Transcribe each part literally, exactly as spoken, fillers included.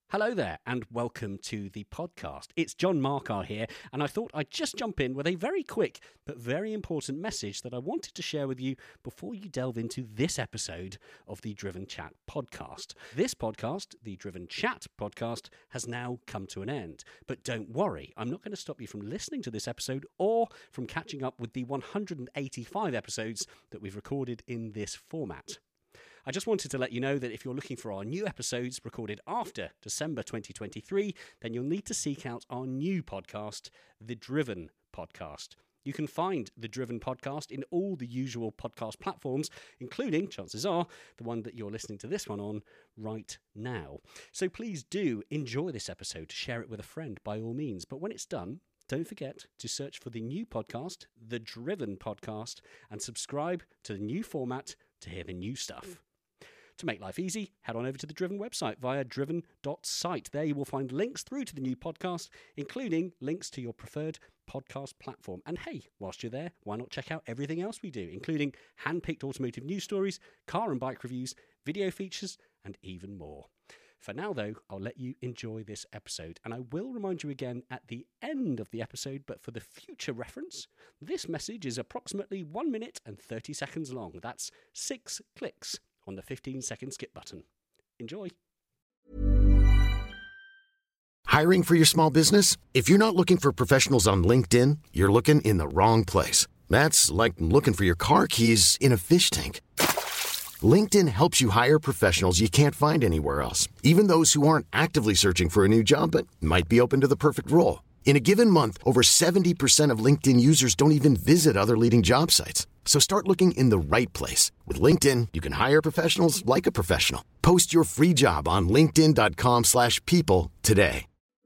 Hello there, and welcome to the podcast. It's John Markar here, and I thought I'd just jump in with a very quick but very important message that I wanted to share with you before you delve into this episode of the Driven Chat podcast. This podcast, the Driven Chat podcast, has now come to an end. But don't worry, I'm not going to stop you from listening to this episode or from catching up with the one hundred eighty-five episodes that we've recorded in this format. I just wanted to let you know that if you're looking for our new episodes recorded after December twenty twenty-three, then you'll need to seek out our new podcast, The Driven Podcast. You can find The Driven Podcast in all the usual podcast platforms, including, chances are, the one that you're listening to this one on right now. So please do enjoy this episode, share it with a friend by all means. But when it's done, don't forget to search for the new podcast, The Driven Podcast, and subscribe to the new format to hear the new stuff. To make life easy, head on over to the Driven website via driven dot site. There you will find links through to the new podcast, including links to your preferred podcast platform. And hey, whilst you're there, why not check out everything else we do, including hand-picked automotive news stories, car and bike reviews, video features, and even more. For now, though, I'll let you enjoy this episode, and I will remind you again at the end of the episode, but for the future reference, this message is approximately one minute and thirty seconds long. That's six clicks on the fifteen second skip button. Enjoy. Hiring for your small business? If you're not looking for professionals on LinkedIn, you're looking in the wrong place. That's like looking for your car keys in a fish tank. LinkedIn helps you hire professionals you can't find anywhere else, even those who aren't actively searching for a new job but might be open to the perfect role. In a given month, over seventy percent of LinkedIn users don't even visit other leading job sites. So start looking in the right place. With LinkedIn, you can hire professionals like a professional. Post your free job on linkedin dot com slash people today.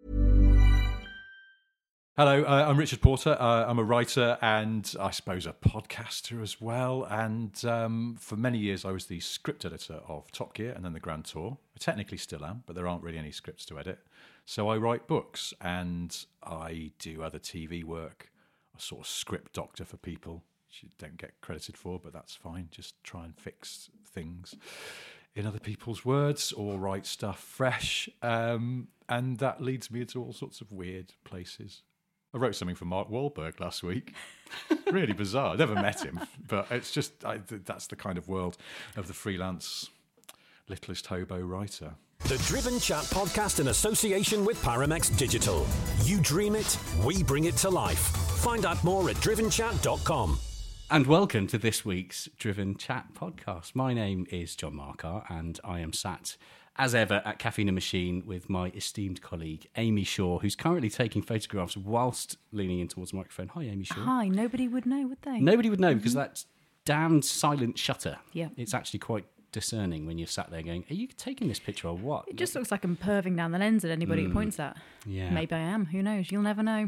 Hello, uh, I'm Richard Porter. Uh, I'm a writer and I suppose a podcaster as well. And um, for many years, I was the script editor of Top Gear and then the Grand Tour. I technically still am, but there aren't really any scripts to edit. So I write books and I do other T V work. I sort of script doctor for people, which you don't get credited for, but that's fine. Just try and fix things in other people's words or write stuff fresh. Um, and that leads me into all sorts of weird places. I wrote something for Mark Wahlberg last week. Really bizarre. I never met him, but it's just, I, that's the kind of world of the freelance littlest hobo writer. The Driven Chat podcast in association with Paramex Digital. You dream it, we bring it to life. Find out more at driven chat dot com. And welcome to this week's Driven Chat podcast. My name is John Markar, and I am sat as ever at Caffeine and Machine with my esteemed colleague Amy Shaw, who's currently taking photographs whilst leaning in towards the microphone. Hi, Amy Shaw. Hi. Nobody would know, would they? Nobody would know because that damned silent shutter. Yeah. It's actually quite discerning when you're sat there going, are you taking this picture or what? It just looks like I'm perving down the lens at anybody Mm. who points at. Yeah. Maybe I am. Who knows? You'll never know.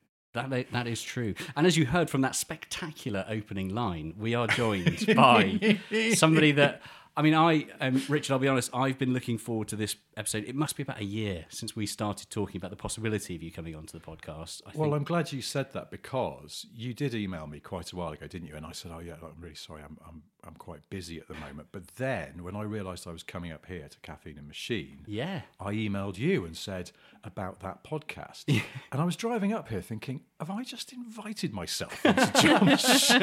That that is true. And as you heard from that spectacular opening line, we are joined by somebody that, I mean, I, um, Richard, I'll be honest, I've been looking forward to this episode. It must be about a year since we started talking about the possibility of you coming onto the podcast. I Well, think. I'm glad you said that because you did email me quite a while ago, didn't you? And I said, oh, yeah, I'm really sorry. I'm I'm, I'm quite busy at the moment. But then when I realised I was coming up here to Caffeine and Machine, Yeah. I emailed you and said about that podcast. And I was driving up here thinking, have I just invited myself onto John's show?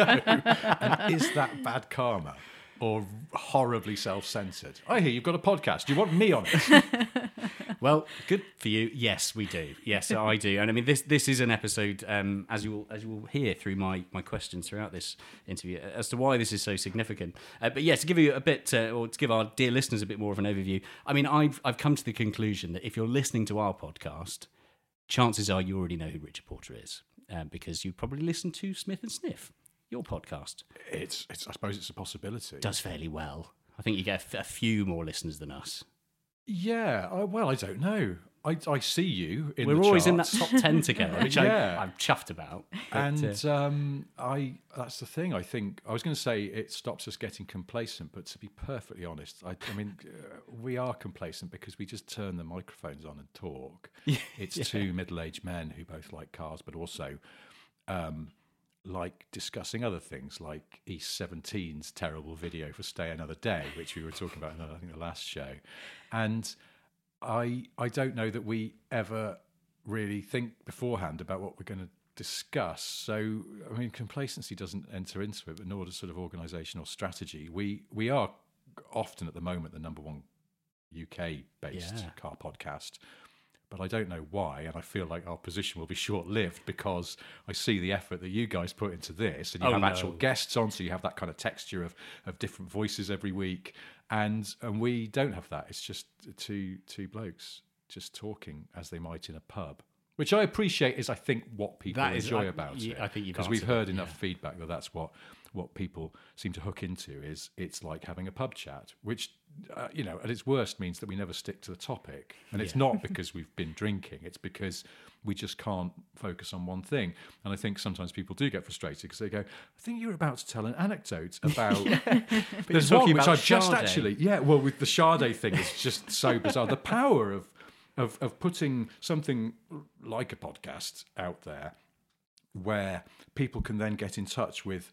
And is that bad karma? Or horribly self-centered? I hear you've got a podcast. Do you want me on it? Well, good for you. Yes, we do. Yes, I do. And I mean, this this is an episode, um, as you will as you will hear through my, my questions throughout this interview, as to why this is so significant. Uh, but yes, to give you a bit, uh, or to give our dear listeners a bit more of an overview. I mean, I've I've come to the conclusion that if you're listening to our podcast, chances are you already know who Richard Porter is, um, because you probably listened to Smith and Sniff, your podcast. It's, it's I suppose it's a possibility. Does fairly well. I think you get a, f- a few more listeners than us. Yeah, I, well, I don't know. I, I see you in We're the always in that charts. top ten together, which Yeah. I, I'm chuffed about. But, And uh, um, I that's the thing. I think I was going to say it stops us getting complacent, but to be perfectly honest, I, I mean, uh, we are complacent because we just turn the microphones on and talk. It's Yeah. two middle-aged men who both like cars, but also um, like discussing other things, like E seventeen's terrible video for Stay Another Day, which we were talking about in, I think, the last show. And I I don't know that we ever really think beforehand about what we're going to discuss. So, I mean, complacency doesn't enter into it, but nor does sort of organisational strategy. We we are often at the moment the number one U K-based Yeah. car podcast, but I don't know why, and I feel like our position will be short-lived because I see the effort that you guys put into this, and you Oh, have no. actual guests on, so you have that kind of texture of of different voices every week, and and we don't have that. It's just two two blokes just talking as they might in a pub, which I appreciate is, I think, what people That is- enjoy I- about you- it. I think you've because we've answered it, heard enough yeah. feedback that that's what what people seem to hook into is it's like having a pub chat, which uh, you know at its worst means that we never stick to the topic, and it's Yeah. not because we've been drinking; it's because we just can't focus on one thing. And I think sometimes people do get frustrated because they go, "I think you're about to tell an anecdote about." There's you're one talking which about I've just Sade. actually, yeah, well, with the Sade thing, it's just so bizarre. The power of of of putting something like a podcast out there where people can then get in touch with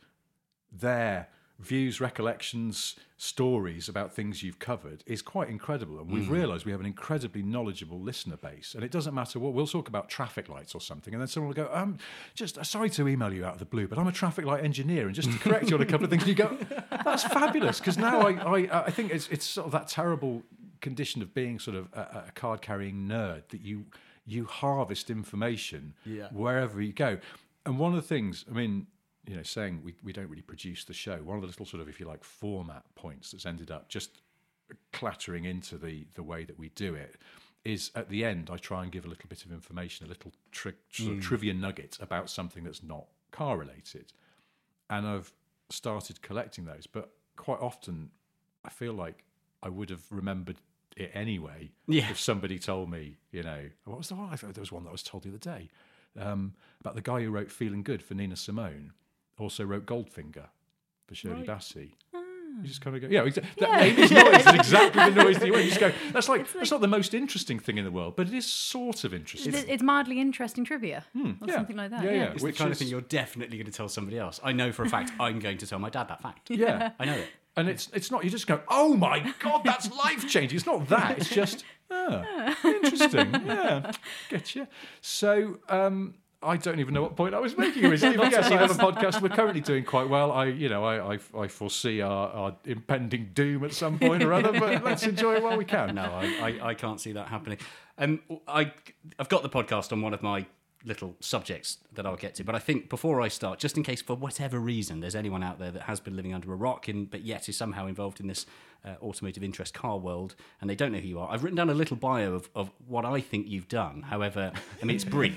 their views, recollections, stories about things you've covered is quite incredible. And we've realised we have an incredibly knowledgeable listener base. And it doesn't matter what, we'll talk about traffic lights or something, and then someone will go, I'm just sorry to email you out of the blue, but I'm a traffic light engineer, and just to correct you on a couple of things, and you go, that's fabulous, because now I, I, I think it's, it's sort of that terrible condition of being sort of a, a card-carrying nerd that you you harvest information Yeah. wherever you go. And one of the things, I mean, you know, saying we, we don't really produce the show, one of the little sort of, if you like, format points that's ended up just clattering into the, the way that we do it is at the end, I try and give a little bit of information, a little tri- sort of trivia nugget about something that's not car related. And I've started collecting those, but quite often I feel like I would have remembered it anyway Yeah. if somebody told me, you know, what was the one? I thought there was one that I was told the other day um, about the guy who wrote Feeling Good for Nina Simone, also wrote Goldfinger for Shirley Bassey. You just kind of go, yeah, exa- that Amy's noise is exactly the noise that you want. You just go, that's like, that's not the most interesting thing in the world, but it is sort of interesting. It's, it's mildly interesting trivia or yeah. something like that. Yeah, Yeah, yeah. It's Which the kind is- of thing you're definitely going to tell somebody else. I know for a fact I'm going to tell my dad that fact. Yeah. I know it. And it's it's not, you just go, oh my God, that's life changing. It's not that. It's just, ah, interesting. Yeah, get you. So, um, I don't even know what point I was making originally. But yes, I have a podcast. We're currently doing quite well. I, you know, I, I, I foresee our, our impending doom at some point or other. But let's enjoy it while we can. No, I, I, I can't see that happening. Um, I, I've got the podcast on one of my little subjects that I'll get to, but I think before I start, just in case for whatever reason there's anyone out there that has been living under a rock in, but yet is somehow involved in this uh, automotive interest car world and they don't know who you are, I've written down a little bio of, of what I think you've done. However, I mean, it's brief.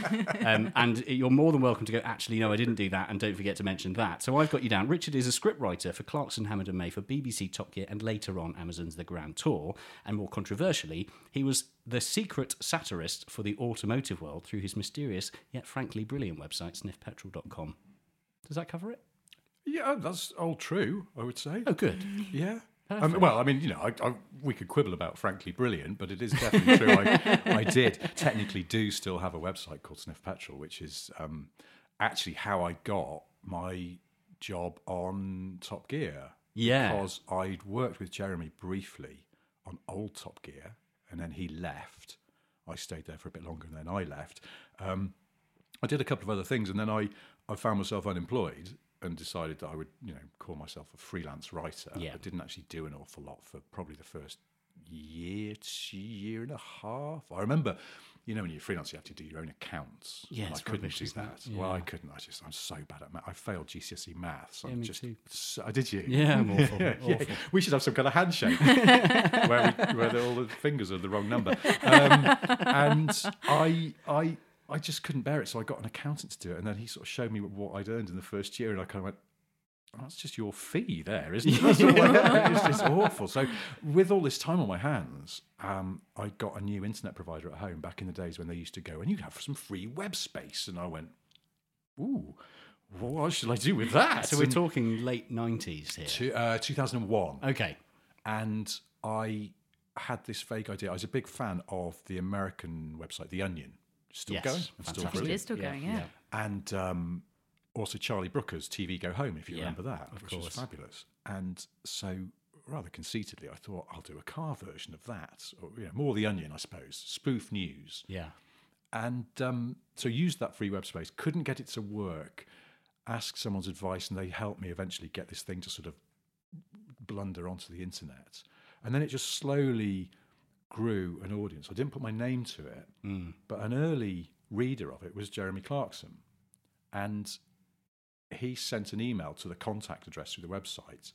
um, and you're more than welcome to go, actually, no, I didn't do that, and don't forget to mention that. So I've got you down. Richard is a scriptwriter for Clarkson, Hammond and May, for B B C, Top Gear, and later on Amazon's The Grand Tour. And more controversially, he was the secret satirist for the automotive world through his mysterious yet frankly brilliant website, sniff petrol dot com. Does that cover it? Yeah, that's all true, I would say. Oh, good. Yeah. I mean, well, I mean, you know, I, I, we could quibble about frankly brilliant, but it is definitely true. I, I did technically do still have a website called Sniff Petrol, which is um, actually how I got my job on Top Gear. Yeah. Because I'd worked with Jeremy briefly on old Top Gear, and then he left. I stayed there for a bit longer, and then I left. Um, I did a couple of other things, and then I, I found myself unemployed and decided that I would, you know, call myself a freelance writer. Yeah. I didn't actually do an awful lot for probably the first year, to year and a half. I remember, you know, when you're freelance, you have to do your own accounts. Yeah, and I it's couldn't rubbish, do isn't it? that. Well, Yeah. I couldn't. I just, I'm so bad at math. I failed G C S E maths. I'm Yeah, me just, too. So, did you? Yeah, I'm awful. yeah, awful. we should have some kind of handshake where, we, where all the fingers are the wrong number. Um, and I, I, I just couldn't bear it, so I got an accountant to do it, and then he sort of showed me what I'd earned in the first year, and I kind of went, oh, that's just your fee there, isn't it? That's all I- it's just awful. So with all this time on my hands, um, I got a new internet provider at home back in the days when they used to go, and you have some free web space, and I went, ooh, what should I do with that? So we're And talking late nineties here. to, uh, two thousand one. Okay. And I had this vague idea. I was a big fan of the American website, The Onion. Still Yes, going. It's still fantastic. It brilliant. is still going, yeah. And um, also Charlie Brooker's T V Go Home, if you Yeah, remember that, of which was course. fabulous. And so rather conceitedly, I thought, I'll do a car version of that, or you know, more The Onion, I suppose, spoof news. Yeah. And um, so used that free web space, couldn't get it to work, asked someone's advice, and they helped me eventually get this thing to sort of blunder onto the internet. And then it just slowly grew an audience. I didn't put my name to it, Mm. but an early reader of it was Jeremy Clarkson. And he sent an email to the contact address through the website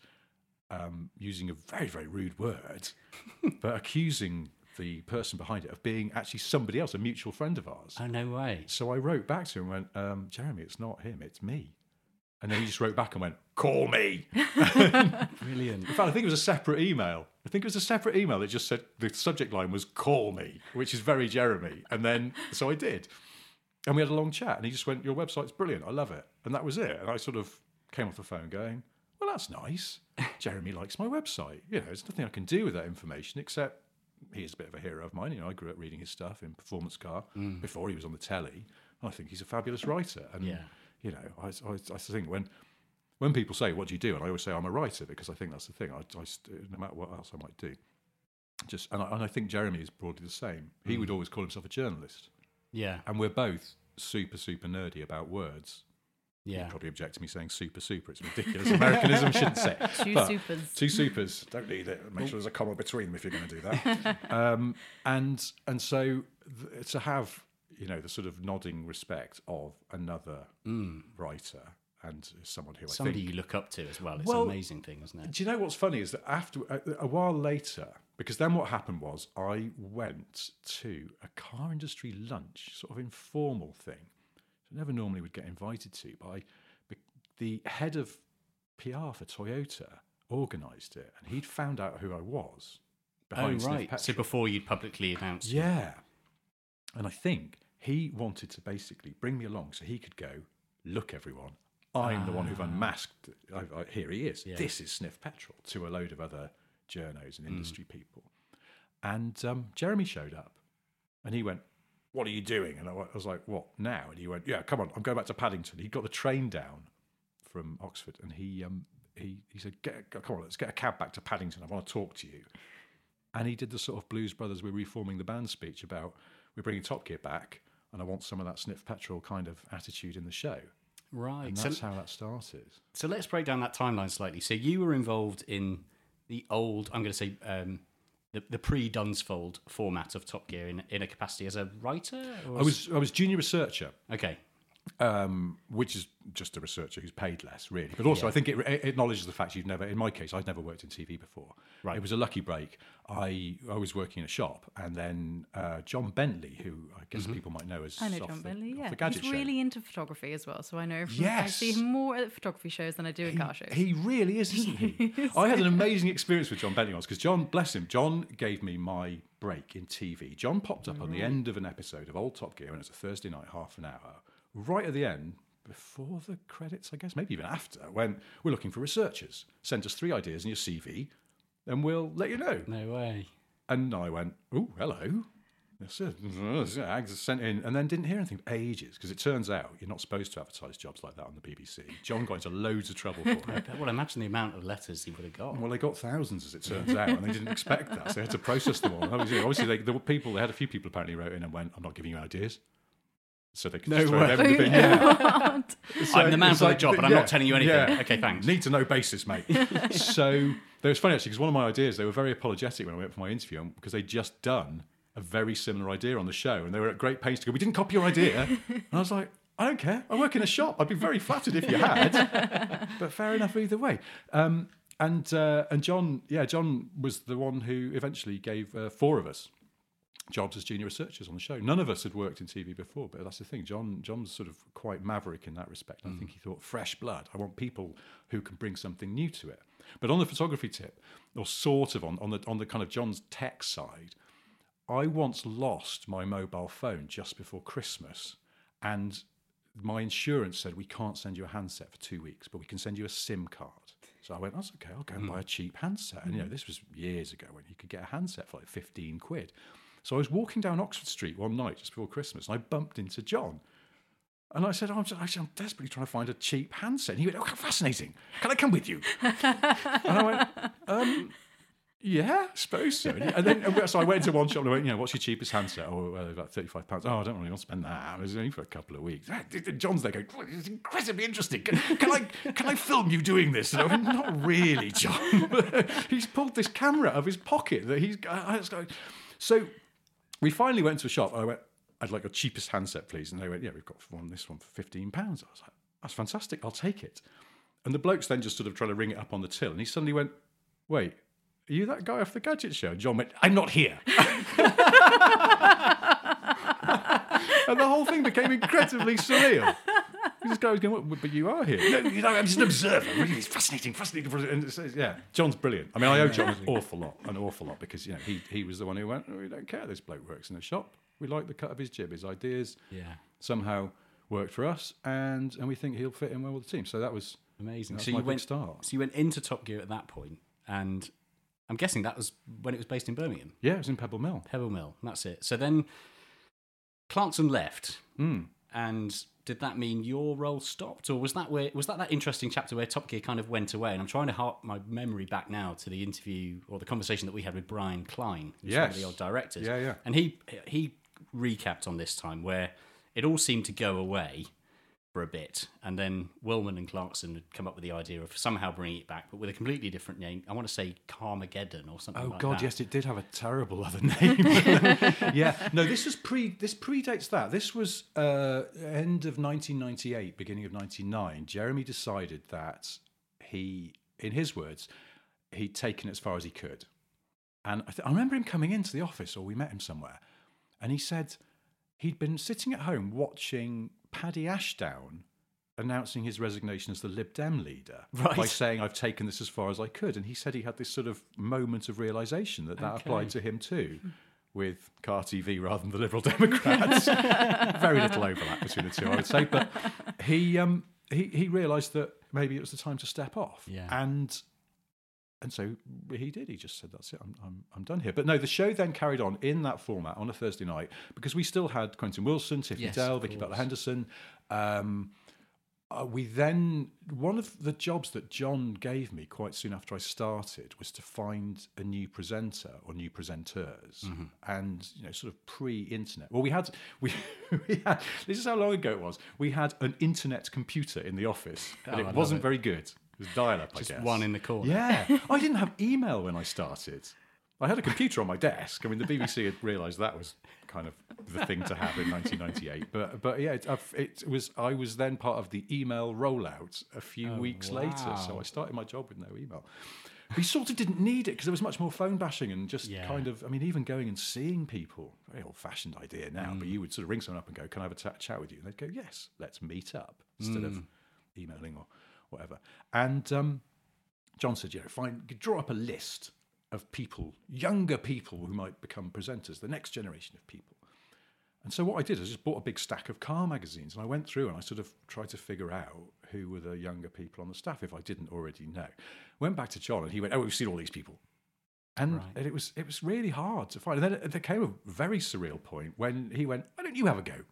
um, using a very, very rude word, but accusing the person behind it of being actually somebody else, a mutual friend of ours. Oh, no way. So I wrote back to him and went, um, Jeremy, it's not him, it's me. And then he just wrote back and went, call me. Brilliant. In fact, I think it was a separate email. I think it was a separate email that just said the subject line was call me, which is very Jeremy. And then, so I did. And we had a long chat and he just went, your website's brilliant, I love it. And that was it. And I sort of came off the phone going, well, that's nice. Jeremy likes my website. You know, there's nothing I can do with that information except he is a bit of a hero of mine. You know, I grew up reading his stuff in Performance Car Mm. before he was on the telly. I think he's a fabulous writer. And, Yeah. you know, I, I, I think when when people say, what do you do? And I always say, I'm a writer, because I think that's the thing. I, I, no matter what else I might do. just And I, and I think Jeremy is broadly the same. He Mm. would always call himself a journalist. Yeah. And we're both super, super nerdy about words. Yeah. You'd probably object to me saying super, super. It's ridiculous. Americanism, shouldn't say. Two But supers. Two supers. Don't need it. Make sure there's a comma between them if you're going to do that. um, and and so th- to have, you know, the sort of nodding respect of another Mm. writer and someone who Somebody I think... you look up to as well. It's Well, an amazing thing, isn't it? Do you know what's funny is that after a, a while later, because then what happened was I went to a car industry lunch, sort of informal thing. I never normally would get invited to, but I, the head of P R for Toyota organised it, and he'd found out who I was behind Oh, Sniff right. So Petrol. before you'd publicly announced. Yeah. And I think he wanted to basically bring me along so he could go, look, everyone, I'm the one who've unmasked. I, I, here he is. Yeah. This is Sniff Petrol, to a load of other journos and industry people. And um, Jeremy showed up and he went, what are you doing? And I wa- I was like, what, now? And he went, yeah, come on, I'm going back to Paddington. He got the train down from Oxford and he um, he, he said, get, come on, let's get a cab back to Paddington. I want to talk to you. And he did the sort of Blues Brothers, we're reforming the band speech about, we're bringing Top Gear back and I want some of that Sniff Petrol kind of attitude in the show. Right. And So, that's how that started. so let's break down that timeline slightly. So you were involved in the old, I'm going to say, um, the, the pre-Dunsfold format of Top Gear in, in a capacity as a writer? Or I was I was junior researcher, Okay. um, which is just a researcher who's paid less, really. But also, Yeah. I think it, it acknowledges the fact you've never, in my case, I'd never worked in T V before. Right. It was a lucky break. I I was working in a shop, and then uh, John Bentley, who I guess Mm-hmm. people might know as I know off John the, Bentley, off yeah. the Gadget He's Show. really into photography as well, so I know from, I Yes. see him more at photography shows than I do at car shows. He really is, isn't he? I had an amazing experience with John Bentley once because John, bless him, John gave me my break in T V. John popped up on the end of an episode of Old Top Gear, and it's a Thursday night, half an hour, right at the end, before the credits, I guess, maybe even after, when we're looking for researchers. Send us three ideas in your C V, and we'll let you know. No way. And I went, oh, hello. Yes, yes, I sent in, and then didn't hear anything for ages, because it turns out you're not supposed to advertise jobs like that on the B B C. John got into loads of trouble for it. Well, imagine the amount of letters he would have got. Well, they got thousands, as it turns out, and they didn't expect that, so they had to process them all. Obviously, obviously they, there were people, they had a few people apparently wrote in and went, I'm not giving you ideas. So they could No just throw way. them in the bin. Yeah. So I'm the man it's for the like, job, but I'm yeah, not telling you anything. yeah. Okay, thanks. Need to know basis, mate. So it was funny, actually, because one of my ideas, they were very apologetic when I went for my interview, because they'd just done a very similar idea on the show, and they were at great pains to go, we didn't copy your idea. And I was like, I don't care. I work in a shop. I'd be very flattered if you had. But fair enough either way. Um, and uh, and John, yeah, John was the one who eventually gave uh, four of us jobs as junior researchers on the show. None of us had worked in T V before, but that's the thing. John John's sort of quite maverick in that respect. I think he thought, fresh blood. I want people who can bring something new to it. But on the photography tip, or sort of on, on the on the kind of John's tech side, I once lost my mobile phone just before Christmas, and my insurance said, we can't send you a handset for two weeks, but we can send you a SIM card. So I went, that's okay, I'll go and buy a cheap handset. And, you know, this was years ago when you could get a handset for like fifteen quid. So I was walking down Oxford Street one night just before Christmas, and I bumped into John. And I said, oh, I'm, actually, I'm desperately trying to find a cheap handset. And he went, oh, how fascinating. Can I come with you? And I went, um, yeah, I suppose so. And then and so I went into one shop and I went, you know, what's your cheapest handset? Oh, well, about thirty-five pounds. Oh, I don't really want to spend that. It was only for a couple of weeks. John's there going, it's incredibly interesting. Can, can I can I film you doing this? And I went, not really, John. He's pulled this camera out of his pocket that he's... I was going, so we finally went to a shop. I went, I'd like a cheapest handset, please. And they went, yeah, we've got one, this one for fifteen pounds. I was like, that's fantastic. I'll take it. And the bloke's then just sort of trying to ring it up on the till. And he suddenly went, wait, are you that guy off the Gadget Show? And John went, I'm not here. And the whole thing became incredibly surreal. This guy was going, well, but you are here. No, you know, I'm just an observer. Really, it's fascinating, fascinating. And it says, yeah, John's brilliant. I mean, I owe John an awful lot, an awful lot, because you know he he was the one who went, oh, we don't care. This bloke works in a shop. We like the cut of his jib. His ideas yeah. somehow worked for us, and and we think he'll fit in well with the team. So that was amazing. That was so my you big went start. So you went into Top Gear at that point, and I'm guessing that was when it was based in Birmingham. Yeah, it was in Pebble Mill. Pebble Mill. That's it. So then Clarkson left, mm. and did that mean your role stopped, or was that where was that that interesting chapter where Top Gear kind of went away? And I'm trying to hark my memory back now to the interview or the conversation that we had with Brian Klein, who's yes. one of the old directors. Yeah, yeah. And he he recapped on this time where it all seemed to go away for a bit, and then Willman and Clarkson had come up with the idea of somehow bringing it back, but with a completely different name. I want to say Carmageddon or something oh, like God, that. yes, it did have a terrible other name. Yeah, no, this was pre. This predates that. This was uh, end of nineteen ninety-eight, beginning of ninety-nine. Jeremy decided that he, in his words, he'd taken it as far as he could. And I, th- I remember him coming into the office, or we met him somewhere, and he said he'd been sitting at home watching Paddy Ashdown announcing his resignation as the Lib Dem leader right. by saying, I've taken this as far as I could. And he said he had this sort of moment of realisation that that okay. applied to him too, with Car T V rather than the Liberal Democrats. Very little overlap between the two, I would say. But he um, he, he realised that maybe it was the time to step off. Yeah. And and so he did. He just said, that's it, I'm, I'm, I'm done here. But no, the show then carried on in that format on a Thursday night, because we still had Quentin Wilson, Tiffany Yes, Dell, of Vicky course. Butler-Henderson. Um, uh, we then, one of the jobs that John gave me quite soon after I started was to find a new presenter or new presenters, Mm-hmm. and you know, sort of pre-internet. Well, we had, we, we had. This is how long ago it was. We had an internet computer in the office, and Oh, I it love wasn't it. very good. It was dial-up, I Just guess. one in the corner. Yeah, I didn't have email when I started. I had a computer on my desk. I mean, the B B C had realised that was kind of the thing to have in nineteen ninety-eight. But but yeah, it, it was. I was then part of the email rollout a few Oh, weeks wow. later. So I started my job with no email. We sort of didn't need it because there was much more phone bashing and just Yeah. kind of. I mean, even going and seeing people. Very old-fashioned idea now, Mm. but you would sort of ring someone up and go, "Can I have a t- chat with you?" And they'd go, "Yes, let's meet up," instead Mm. of emailing or whatever. And um, John said, "You know, find draw up a list of people, younger people who might become presenters, the next generation of people." And so what I did is just bought a big stack of car magazines, and I went through and I sort of tried to figure out who were the younger people on the staff if I didn't already know. Went back to John and he went, "Oh, we've seen all these people." And, Right. and it was it was really hard to find. And then there came a very surreal point when he went, "Why don't you have a go?"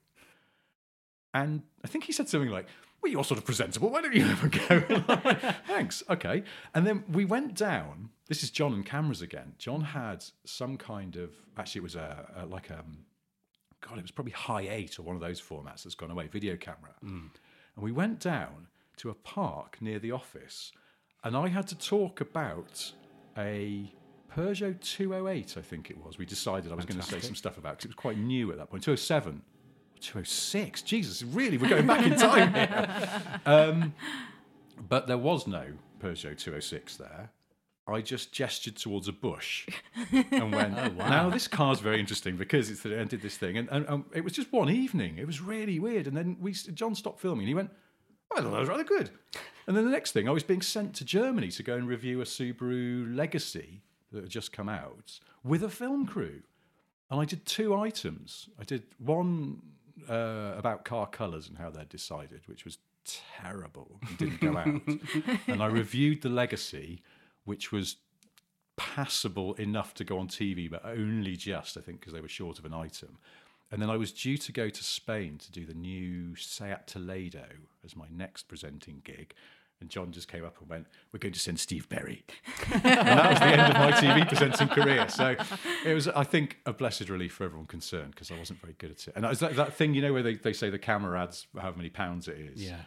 And I think he said something like, "Well, you're sort of presentable. Why don't you have a go?" And I'm like, "Thanks, okay." And then we went down. This is John and cameras again. John had some kind of, actually, it was a, a like a, God, it was probably Hi eight or one of those formats that's gone away, video camera. Mm. And we went down to a park near the office, and I had to talk about a Peugeot two oh eight, I think it was. We decided I was going to say some stuff about, because it was quite new at that point. two oh seven. two oh six, Jesus, really, we're going back in time here. Um, but there was no Peugeot two oh six there. I just gestured towards a bush and went, oh, wow. Now this car's very interesting because it's and did this thing. And, and um, it was just one evening. It was really weird. And then we John stopped filming and he went, "Oh, I thought that was rather good." And then the next thing, I was being sent to Germany to go and review a Subaru Legacy that had just come out with a film crew. And I did two items. I did one uh, about car colours and how they're decided, which was terrible and didn't go out. And I reviewed the Legacy, which was passable enough to go on T V, but only just, I think, because they were short of an item. And then I was due to go to Spain to do the new Seat Toledo as my next presenting gig. And John just came up and went, "We're going to send Steve Berry." And that was the end of my T V presenting career. So it was, I think, a blessed relief for everyone concerned, because I wasn't very good at it. And that was that, that thing, you know, where they, they say the camera adds however many pounds it is. Yeah.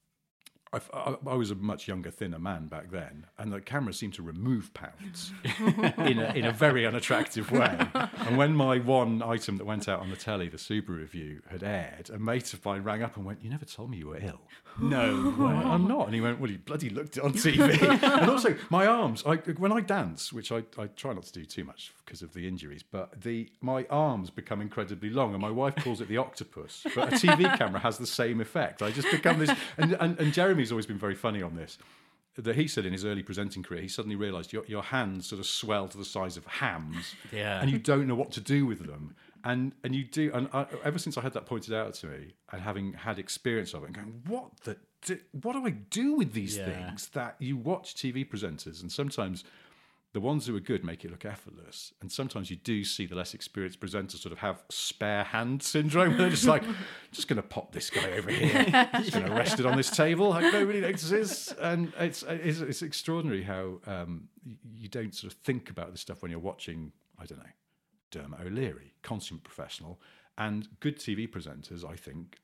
I, I, I was a much younger, thinner man back then, and the camera seemed to remove pounds in a, in a very unattractive way. And when my one item that went out on the telly, the Subaru review, had aired, a mate of mine rang up and went, "You never told me you were ill." No way. I'm not. And he went, "Well, you bloody looked it on T V." And also, my arms, I, when I dance, which I, I try not to do too much because of the injuries, but the my arms become incredibly long, and my wife calls it the octopus. But a T V camera has the same effect. I just become this, and, and, and Jeremy's always been very funny on this, that he said in his early presenting career, he suddenly realised your, your hands sort of swell to the size of hams, yeah. and you don't know what to do with them. And and you do, and I, ever since I had that pointed out to me, and having had experience of it, and going, what the, what do I do with these yeah. things? That you watch T V presenters, and sometimes the ones who are good make it look effortless, and sometimes you do see the less experienced presenters sort of have spare hand syndrome. They're just like, just going to pop this guy over here, just going to rest it on this table, like nobody notices. And it's it's, it's extraordinary how um, you don't sort of think about this stuff when you're watching, I don't know, Dermot O'Leary, consummate professional, and good T V presenters, I think,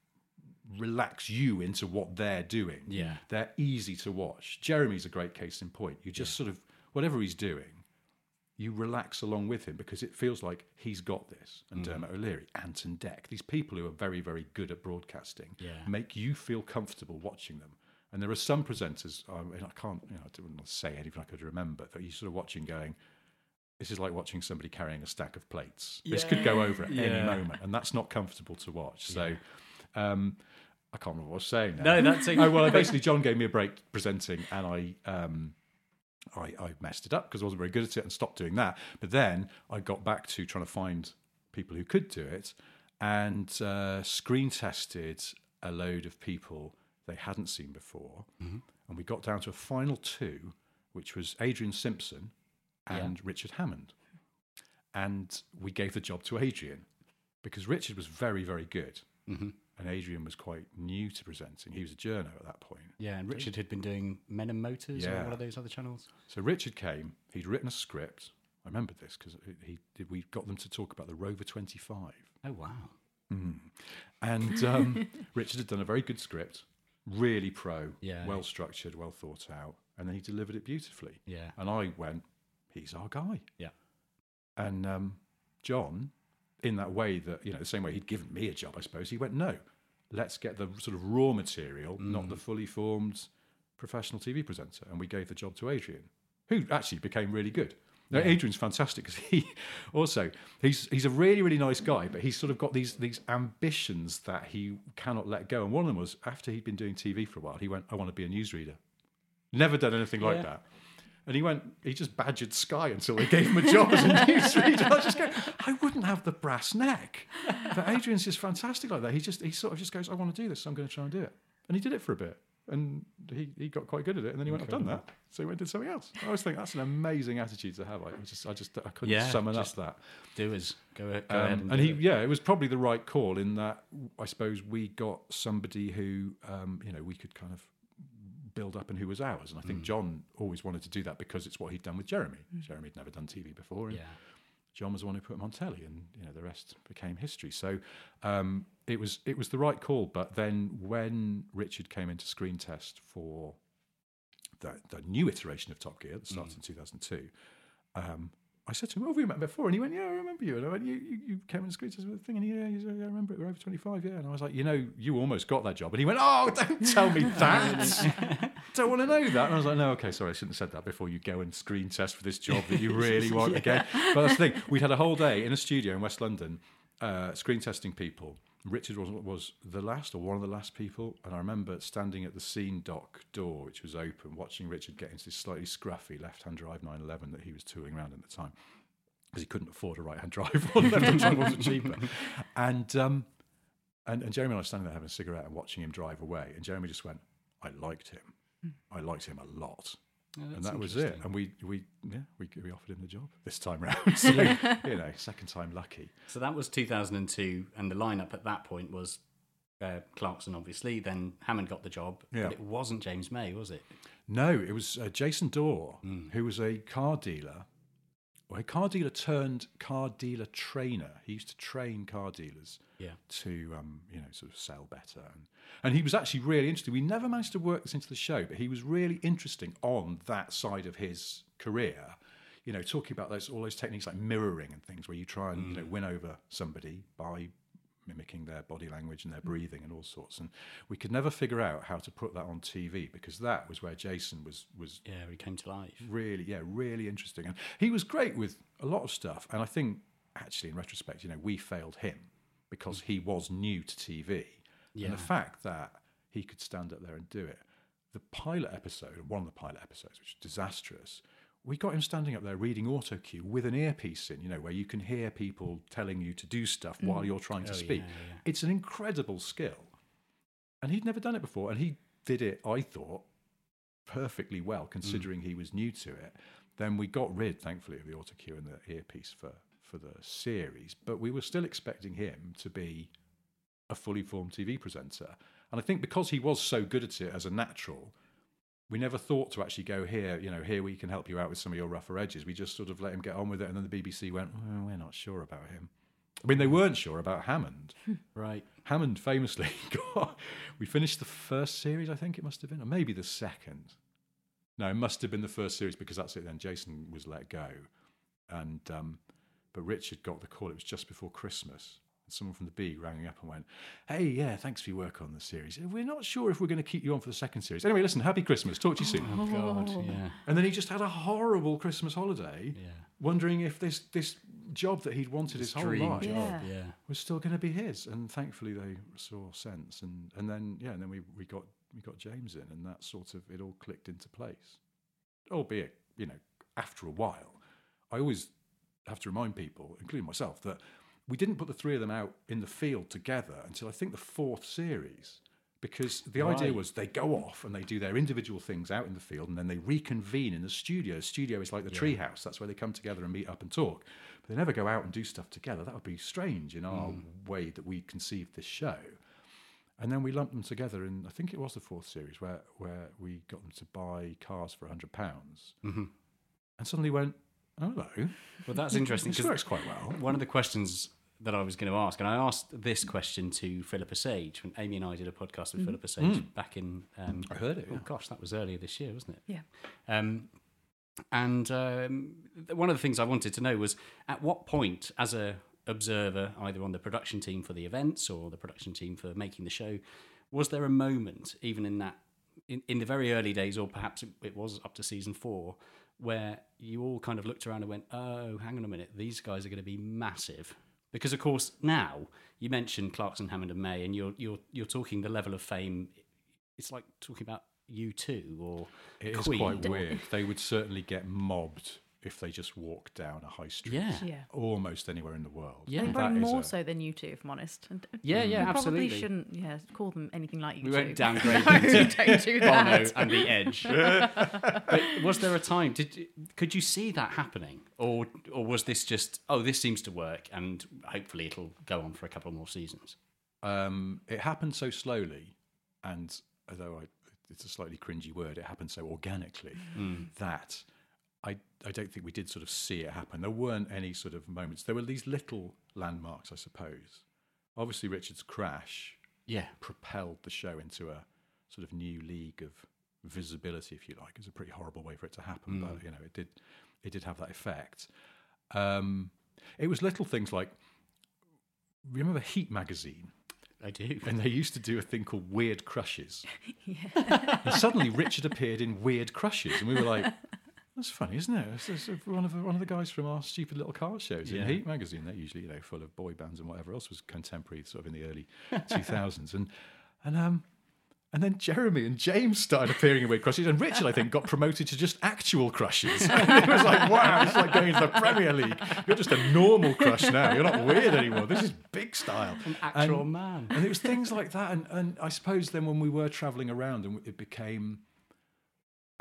relax you into what they're doing. Yeah. They're easy to watch. Jeremy's a great case in point. You just yeah. sort of, whatever he's doing, you relax along with him because it feels like he's got this. And mm. Dermot O'Leary, Anton Deck, these people who are very, very good at broadcasting yeah. make you feel comfortable watching them. And there are some presenters, um, and I can't, you know, I don't want to say anything I could remember, that you sort of watching going, this is like watching somebody carrying a stack of plates. Yeah. This could go over at yeah. any moment, and that's not comfortable to watch. So um, I can't remember what I was saying now. No, that's... A- oh, well, basically, John gave me a break presenting, and I... Um, I, I messed it up because I wasn't very good at it and stopped doing that. But then I got back to trying to find people who could do it, and uh, screen tested a load of people they hadn't seen before. Mm-hmm. And we got down to a final two, which was Adrian Simpson and yeah. Richard Hammond. And we gave the job to Adrian because Richard was very, very good. Mm-hmm. And Adrian was quite new to presenting. He was a journo at that point. Yeah, and Richard had been doing Men and Motors yeah. or one of those other channels. So Richard came, he'd written a script. I remember this because he, he, we got them to talk about the Rover twenty-five. Oh, wow. Mm. And um, Richard had done a very good script, really pro, yeah. well structured, well thought out. And then he delivered it beautifully. Yeah. And I went, he's our guy. Yeah. And um, John... in that way that, you know, the same way he'd given me a job, I suppose, he went, no, let's get the sort of raw material, mm. not the fully formed professional T V presenter. And we gave the job to Adrian, who actually became really good. Now, yeah. Adrian's fantastic because he also, he's he's a really, really nice guy, but he's sort of got these these ambitions that he cannot let go. And one of them was, after he'd been doing T V for a while, he went, I want to be a newsreader. Never done anything like yeah. that. And he went, he just badgered Sky until they gave him a job as a newsreader. I just go, I wouldn't have the brass neck. But Adrian's just fantastic like that. He just, he sort of just goes, I want to do this, so I'm going to try and do it. And he did it for a bit. And he, he got quite good at it. And then he went, I've done that. So he went and did something else. I always think that's an amazing attitude to have. I just, I just, I couldn't yeah, summon up that. Do as, go, go um, ahead. And, and he, it. yeah, it was probably the right call in that I suppose we got somebody who, um, you know, we could kind of build up and who was ours. And I think mm. John always wanted to do that because it's what he'd done with Jeremy. Mm. Jeremy had never done T V before. And yeah. John was the one who put him on telly, and you know the rest became history. So um, it was it was the right call. But then when Richard came into screen test for the, the new iteration of Top Gear that started mm. in two thousand two, um, I said to him, oh, have we met before? And he went, yeah, I remember you. And I went, you, you, you came in screen test with the thing? And he, yeah, he said, yeah, I remember it. We're over twenty-five, yeah. And I was like, you know, you almost got that job. And he went, oh, don't tell me that. Don't want to know that. And I was like, no, okay, sorry, I shouldn't have said that before you go and screen test for this job that you really want yeah. again. But that's the thing. We'd had a whole day in a studio in West London uh, screen testing people. Richard was, was the last or one of the last people. And I remember standing at the scene dock door, which was open, watching Richard get into this slightly scruffy left-hand drive nine eleven that he was touring around at the time because he couldn't afford a right-hand drive one. Left-hand drive wasn't cheaper. And, um, and, and Jeremy and I were standing there having a cigarette and watching him drive away. And Jeremy just went, I liked him. I liked him a lot. Oh, and that's that was it. interesting. And we we yeah we we offered him the job this time round. So, you know, second time lucky. So that was two thousand two, and the lineup at that point was uh, Clarkson, obviously. Then Hammond got the job, Yeah. but it wasn't James May, was it? No, it was uh, Jason Dorr, Mm. who was a car dealer. Well, a car dealer turned car dealer trainer. He used to train car dealers Yeah. to, um, you know, sort of sell better. And, and he was actually really interesting. We never managed to work this into the show, but he was really interesting on that side of his career. You know, talking about those all those techniques like mirroring and things, where you try and you know win over somebody by mimicking their body language and their breathing and all sorts. And we could never figure out how to put that on T V, because that was where Jason was was Yeah, he came to life. really, yeah, really interesting. And he was great with a lot of stuff. And I think, actually, in retrospect, you know, we failed him because he was new to T V. Yeah. And the fact that he could stand up there and do it. The pilot episode, one of the pilot episodes, which was disastrous, we got him standing up there reading auto cue with an earpiece in, you know, where you can hear people telling you to do stuff while you're trying to Oh, speak. yeah, yeah. It's an incredible skill. And he'd never done it before. And he did it, I thought, perfectly well, considering he was new to it. Then we got rid, thankfully, of the auto cue and the earpiece for, for the series. But we were still expecting him to be a fully formed T V presenter. And I think because he was so good at it as a natural, we never thought to actually go, here, you know, here we can help you out with some of your rougher edges. We just sort of let him get on with it. And then the B B C went, well, we're not sure about him. I mean, they weren't sure about Hammond. Right. Hammond famously got, we finished the first series, I think it must have been, or maybe the second. No, it must have been the first series, because that's it then. Jason was let go. And, um, but Richard got the call. It was just before Christmas. Someone from the B rang me up and went, hey, yeah, thanks for your work on the series. We're not sure if we're going to keep you on for the second series. Anyway, listen, happy Christmas. Talk to you soon. Oh, God, yeah. And then he just had a horrible Christmas holiday, Yeah. wondering if this this job that he'd wanted his whole Dream life job, Yeah. yeah. was still going to be his. And thankfully they saw sense. And, and then, yeah, and then we, we got we got James in, and that sort of, it all clicked into place. Albeit, you know, after a while, I always have to remind people, including myself, that we didn't put the three of them out in the field together until I think the fourth series, because the idea Right. was they go off and they do their individual things out in the field, and then they reconvene in the studio. The studio is like the treehouse. That's where they come together and meet up and talk. But they never go out and do stuff together. That would be strange in our way that we conceived this show. And then we lumped them together in, I think it was the fourth series, where, where we got them to buy cars for one hundred pounds. Mm-hmm. And suddenly went, oh, hello. Well, that's interesting, This because works quite well. one of the questions that I was going to ask, and I asked this question to Philippa Sage when Amy and I did a podcast with Philippa Sage back in. Um, I heard it, Oh yeah. gosh, that was earlier this year, wasn't it? Yeah. Um, and um, th- one of the things I wanted to know was, at what point, as a observer, either on the production team for the events or the production team for making the show, was there a moment, even in that, in, in the very early days, or perhaps it, it was up to season four, where you all kind of looked around and went, oh, hang on a minute, these guys are going to be massive? Because, of course, now, you mentioned Clarkson, Hammond and May, and you're, you're, you're talking the level of fame, it's like talking about U two or It is Queen. quite weird. They would certainly get mobbed if they just walked down a high street. Yeah. Yeah. Almost anywhere in the world. Yeah. I think That probably is more a- so than you two, if I'm honest. And uh, Yeah, yeah, we absolutely. Probably shouldn't, yeah, call them anything like you We two. won't downgrade No, them to don't do Bono that. and the Edge. But was there a time? Did you, could you see that happening, or or was this just, oh, this seems to work, and hopefully it'll go on for a couple more seasons? Um, it happened so slowly, and although I, it's a slightly cringy word, it happened so organically that I, I don't think we did sort of see it happen. There weren't any sort of moments. There were these little landmarks, I suppose. Obviously, Richard's crash Yeah. propelled the show into a sort of new league of visibility, if you like. It's a pretty horrible way for it to happen, but you know, it did it did have that effect. Um, it was little things like, remember Heat magazine? I do. And they used to do a thing called Weird Crushes. And suddenly Richard appeared in Weird Crushes, and we were like, that's funny, isn't it? It's, it's one of the, one of the guys from our stupid little car shows Yeah. in Heat magazine. They're usually, you know, full of boy bands and whatever else was contemporary, sort of in the early two thousands. And and um and then Jeremy and James started appearing in Weird Crushes, and Richard, I think, got promoted to just actual crushes. It was like, wow, it's like going into the Premier League. You're just a normal crush now. You're not weird anymore. This is big style. An actual And- man. And it was things like that. And, and I suppose then when we were travelling around and it became, I mean, that's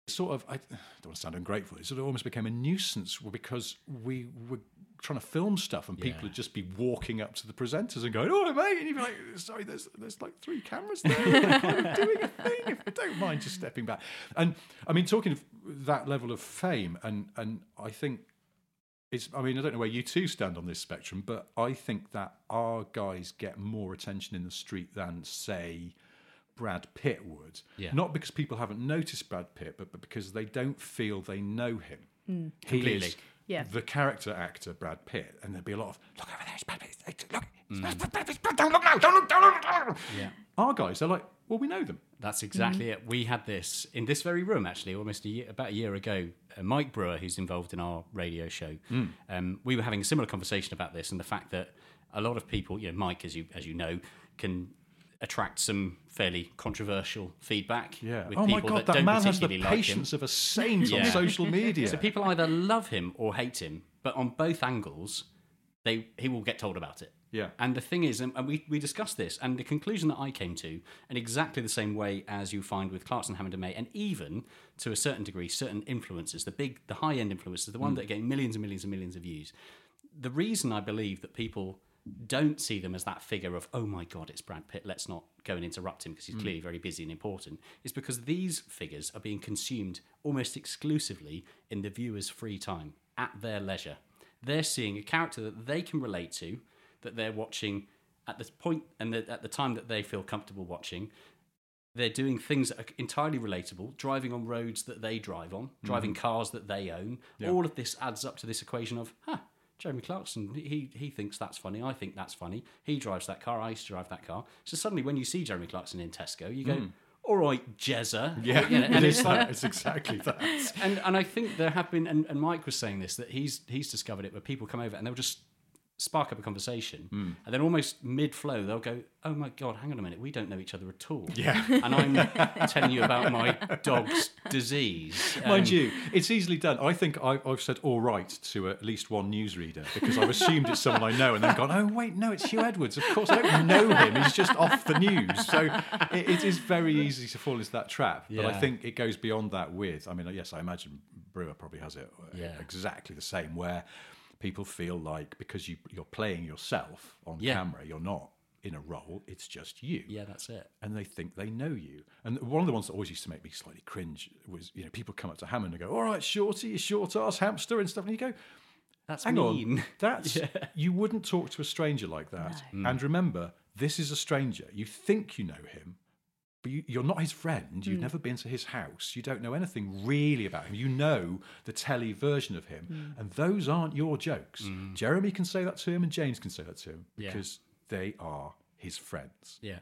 sort of, I don't want to sound ungrateful, it sort of almost became a nuisance because we were trying to film stuff and people Yeah. would just be walking up to the presenters and going, oh, mate, and you'd be like, sorry, there's there's like three cameras there. I'm kind of doing a thing, if I don't mind just stepping back. And I mean, talking of that level of fame, and, and I think it's, I mean, I don't know where you two stand on this spectrum, but I think that our guys get more attention in the street than, say, Brad Pitt would. Yeah. Not because people haven't noticed Brad Pitt, but, but because they don't feel they know him. Mm. He Completely. is Yeah. the character actor Brad Pitt, and there'd be a lot of, look over there, it's Brad Pitt, it's- look, it's Mm. Brad Pitt, don't look now, don't look, don't look, don't look. Yeah. Our guys, they're like, well, we know them. That's exactly it. We had this in this very room, actually, almost a year, about a year ago. Uh, Mike Brewer, who's involved in our radio show, um, we were having a similar conversation about this and the fact that a lot of people, you know, Mike, as you as you know, can attract some fairly controversial feedback. Yeah. With Oh my people God, that, that don't man has the particularly like him. patience of a saint on Yeah. social media. So people either love him or hate him, but on both angles, they he will get told about it. Yeah. And the thing is, and and we, we discussed this, and the conclusion that I came to, in exactly the same way as you find with Clarkson, Hammond and May, and even to a certain degree, certain influencers, the big, the high-end influencers, the one that are getting millions and millions and millions of views. The reason I believe that people don't see them as that figure of, oh my God, it's Brad Pitt, let's not go and interrupt him because he's clearly very busy and important, is because these figures are being consumed almost exclusively in the viewer's free time, at their leisure. They're seeing a character that they can relate to, that they're watching at the point and the, at the time that they feel comfortable watching. They're doing things that are entirely relatable, driving on roads that they drive on, driving cars that they own. Yeah. All of this adds up to this equation of, huh, Jeremy Clarkson, he he thinks that's funny, I think that's funny. He drives that car, I used to drive that car. So suddenly when you see Jeremy Clarkson in Tesco, you go, all right, Jezza. Yeah, You know, it and is it's that. like, It's exactly that. and, and I think there have been, and, and Mike was saying this, that he's he's discovered it where people come over and they'll just spark up a conversation, and then almost mid-flow they'll go, oh my God, hang on a minute, we don't know each other at all. Yeah. And I'm telling you about my dog's disease. Um, Mind you, it's easily done. I think I, I've said all right to at least one newsreader because I've assumed it's someone I know and then gone, oh, wait, no, it's Hugh Edwards. Of course, I don't know him. He's just off the news. So it, it is very easy to fall into that trap. But I Yeah. think it goes beyond that with, I mean, yes, I imagine Brewer probably has it uh, Yeah. exactly the same, where people feel like because you, you're playing yourself on Yeah. camera, you're not in a role, it's just you. Yeah, that's it. And they think they know you. And one of the ones that always used to make me slightly cringe was, you know, people come up to Hammond and go, all right, shorty, you short ass hamster and stuff. And you go, That's hang mean. on, that's, you wouldn't talk to a stranger like that. And remember, this is a stranger. You think you know him, but you, you're not his friend. You've never been to his house. You don't know anything really about him. You know the telly version of him. And those aren't your jokes. Jeremy can say that to him and James can say that to him Yeah. because they are his friends. Yeah.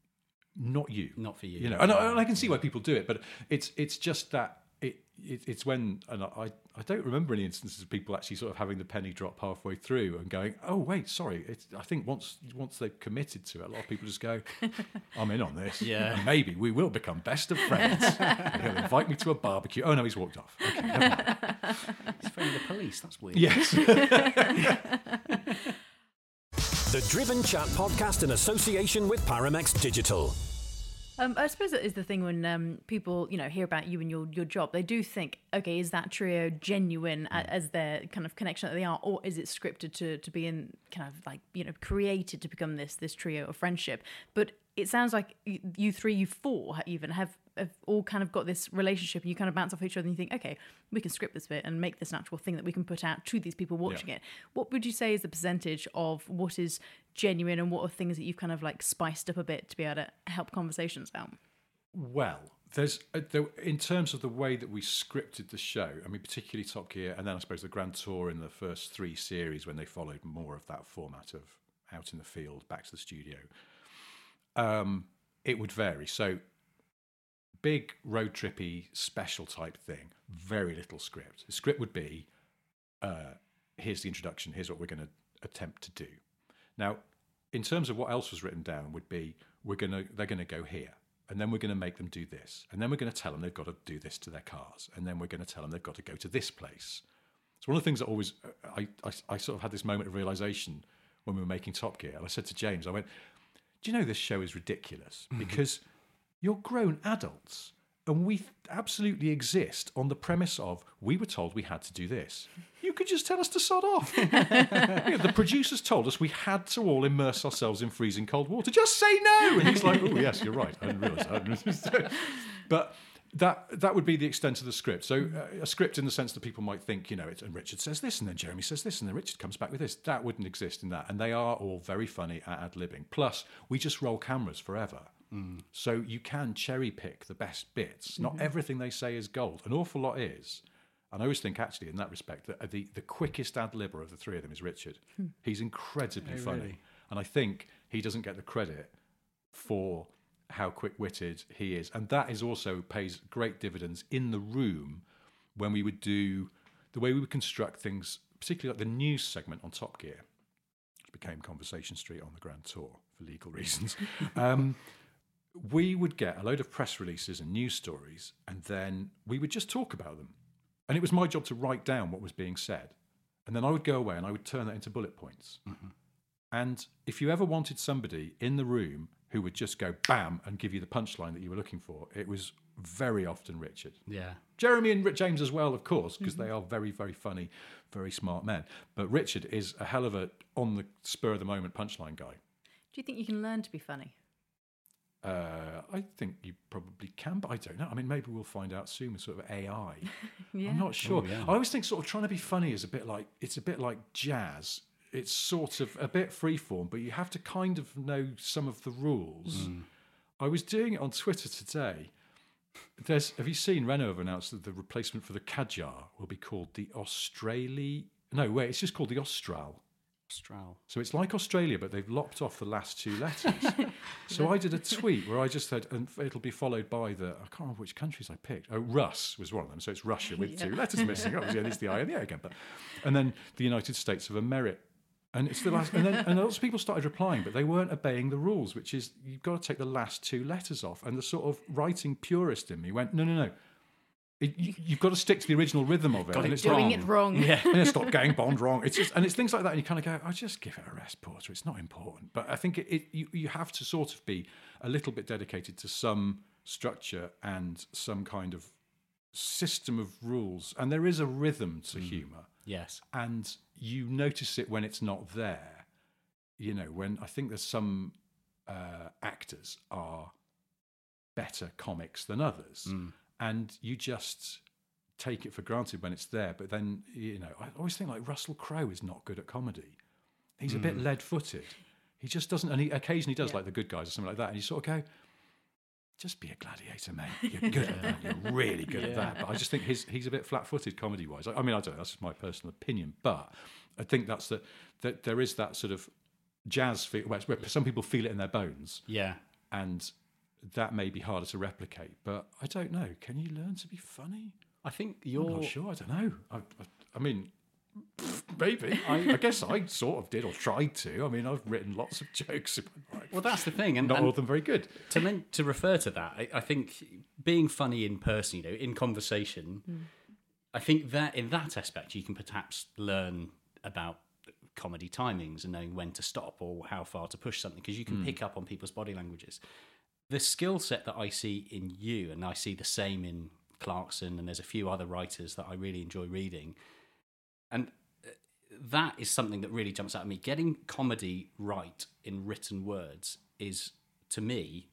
Not you, Not for you. You know, and I, and I can see why people do it, but it's it's just that it, it it's when, and I I don't remember any instances of people actually sort of having the penny drop halfway through and going, oh wait, sorry. It's, I think once once they've committed to it, a lot of people just go, I'm in on this. Yeah. And maybe we will become best of friends. And he'll invite me to a barbecue. Oh no, he's walked off. Okay, never mind. He's phoning the police. That's weird. Yes. The Driven Chat podcast in association with Paramex Digital. Um, I suppose that is the thing when um, people, you know, hear about you and your your job. They do think, okay, is that trio genuine a as their kind of connection that they are, or is it scripted to to be in kind of like, you know, created to become this this trio of friendship? But it sounds like you, you three, you four, even have, have all kind of got this relationship, and you kind of bounce off each other, and you think, okay, we can script this bit and make this an actual thing that we can put out to these people watching Yeah. it. What would you say is the percentage of what is genuine and what are things that you've kind of like spiced up a bit to be able to help conversations out? Well, there's uh, there, in terms of the way that we scripted the show, I mean, particularly Top Gear, and then I suppose the Grand Tour in the first three series when they followed more of that format of out in the field, back to the studio, um, it would vary. So big road trippy special type thing, very little script. The script would be, uh, here's the introduction, here's what we're going to attempt to do. Now, in terms of what else was written down, would be we're going to they're going to go here. And then we're going to make them do this. And then we're going to tell them they've got to do this to their cars. And then we're going to tell them they've got to go to this place. It's one of the things that always, I, I, I sort of had this moment of realization when we were making Top Gear. And I said to James, I went, do you know this show is ridiculous? Because you're grown adults And we absolutely exist on the premise of we were told we had to do this. You could just tell us to sod off. Yeah, the producers told us we had to all immerse ourselves in freezing cold water. Just say no. And he's like, oh, yes, you're right. I didn't realise that. But that that would be the extent of the script. So uh, a script in the sense that people might think, you know, it's, and Richard says this, and then Jeremy says this, and then Richard comes back with this. That wouldn't exist in that. And they are all very funny at ad-libbing. Plus, we just roll cameras forever. Mm. So you can cherry pick the best bits. Not mm-hmm. everything they say is gold. An awful lot is. And I always think, actually, in that respect, that the, the quickest ad-libber of the three of them is Richard. Hmm. He's incredibly oh, funny. Really? And I think he doesn't get the credit for how quick-witted he is. And that is also pays great dividends in the room when we would do the way we would construct things, particularly like the news segment on Top Gear, which became Conversation Street on the Grand Tour for legal reasons. um, we would get a load of press releases and news stories, and then we would just talk about them. And it was my job to write down what was being said. And then I would go away and I would turn that into bullet points. Mm-hmm. And if you ever wanted somebody in the room who would just go bam and give you the punchline that you were looking for, it was very often Richard. Yeah. Jeremy and Rick James as well, of course, because mm-hmm. they are very, very funny, very smart men. But Richard is a hell of a on the spur of the moment punchline guy. Do you think you can learn to be funny? Uh, I think you probably can, but I don't know. I mean, maybe we'll find out soon with sort of A I. yeah. I'm not sure. Oh, yeah. I always think sort of trying to be funny is a bit like, it's a bit like jazz. It's sort of a bit freeform, but you have to kind of know some of the rules. Mm. I was doing it on Twitter today. There's, have you seen Renault have announced that the replacement for the Kadjar will be called the Australi? No, wait, it's just called the Austral. Austral. So it's like Australia, but they've lopped off the last two letters. So I did a tweet where I just said, and it'll be followed by the, I can't remember which countries I picked. Oh, Russ was one of them. So it's Russia with yeah. two letters missing. Obviously, it's the I and the A again. But, and then the United States of America. And it's the last, and then and lots of people started replying, but they weren't obeying the rules, which is you've got to take the last two letters off. And the sort of writing purist in me went, no, no, no. It, you, you've got to stick to the original rhythm of it. Got and it it's doing wrong. it wrong. Yeah, and stop getting Bond wrong. It's just, and it's things like that, and you kind of go, "I just give it a rest, Porter. It's not important." But I think it, it you, you have to sort of be a little bit dedicated to some structure and some kind of system of rules, and there is a rhythm to mm. humour. Yes, and you notice it when it's not there. You know, when I think there's some uh, actors are better comics than others. Mm. And you just take it for granted when it's there. But then, you know, I always think like Russell Crowe is not good at comedy. He's mm. a bit lead-footed. He just doesn't, and he occasionally does yeah. like The Good Guys or something like that. And you sort of go, just be a gladiator, mate. You're good at that. You're really good yeah. at that. But I just think his, he's a bit flat-footed comedy-wise. I, I mean, I don't know. That's just my personal opinion. But I think that's the, that there is that sort of jazz feel, where some people feel it in their bones. Yeah. And that may be harder to replicate, but I don't know. Can you learn to be funny? I think you're... I'm not sure. I don't know. I, I, I mean, maybe. I, I guess I sort of did or tried to. I mean, I've written lots of jokes in my life. Well, that's the thing. And not and all of them very good. To, men- to refer to that, I, I think being funny in person, you know, in conversation, mm. I think that in that aspect, you can perhaps learn about comedy timings and knowing when to stop or how far to push something, because you can mm. pick up on people's body languages. The skill set that I see in you, and I see the same in Clarkson, and there's a few other writers that I really enjoy reading, and that is something that really jumps out at me. Getting comedy right in written words is, to me,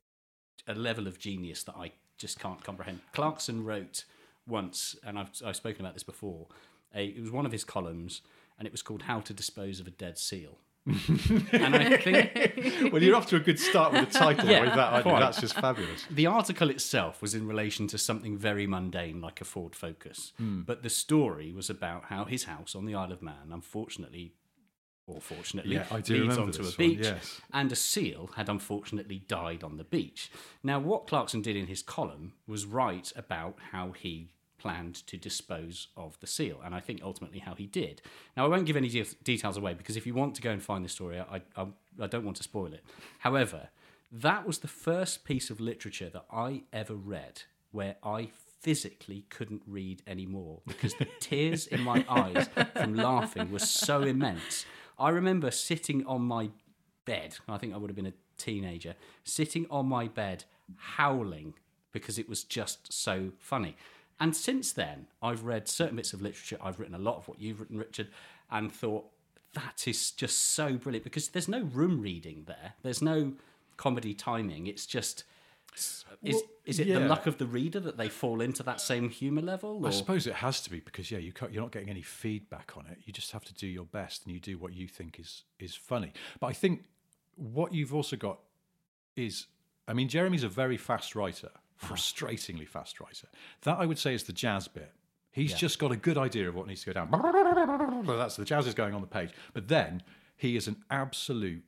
a level of genius that I just can't comprehend. Clarkson wrote once, and I've, I've spoken about this before, a, it was one of his columns, and it was called How to Dispose of a Dead Seal. And I think, well, you're off to a good start with the title. Yeah, with that, that's just fabulous. The article itself was in relation to something very mundane, like a Ford Focus, mm. but the story was about how his house on the Isle of Man, unfortunately, or fortunately, yeah, I do leads onto a one, beach, yes. and a seal had unfortunately died on the beach. Now, what Clarkson did in his column was write about how he planned to dispose of the seal, and I think ultimately how he did. Now, I won't give any de- details away, because if you want to go and find this story, I, I, I don't want to spoil it. However, that was the first piece of literature that I ever read where I physically couldn't read anymore, because the tears in my eyes from laughing were so immense. I remember sitting on my bed, I think I would have been a teenager, sitting on my bed howling, because it was just so funny. And since then, I've read certain bits of literature. I've written a lot of what you've written, Richard, and thought that is just so brilliant because there's no room reading there. There's no comedy timing. It's just... Is, Well, is it yeah. the luck of the reader that they fall into that same humour level? Or? I suppose it has to be because, yeah, you can't, you're not getting any feedback on it. You just have to do your best and you do what you think is is funny. But I think what you've also got is... I mean, Jeremy's a very fast writer, frustratingly fast writer. That, I would say, is the jazz bit. He's Yeah. just got a good idea of what needs to go down. That's the jazz is going on the page. But then he is an absolute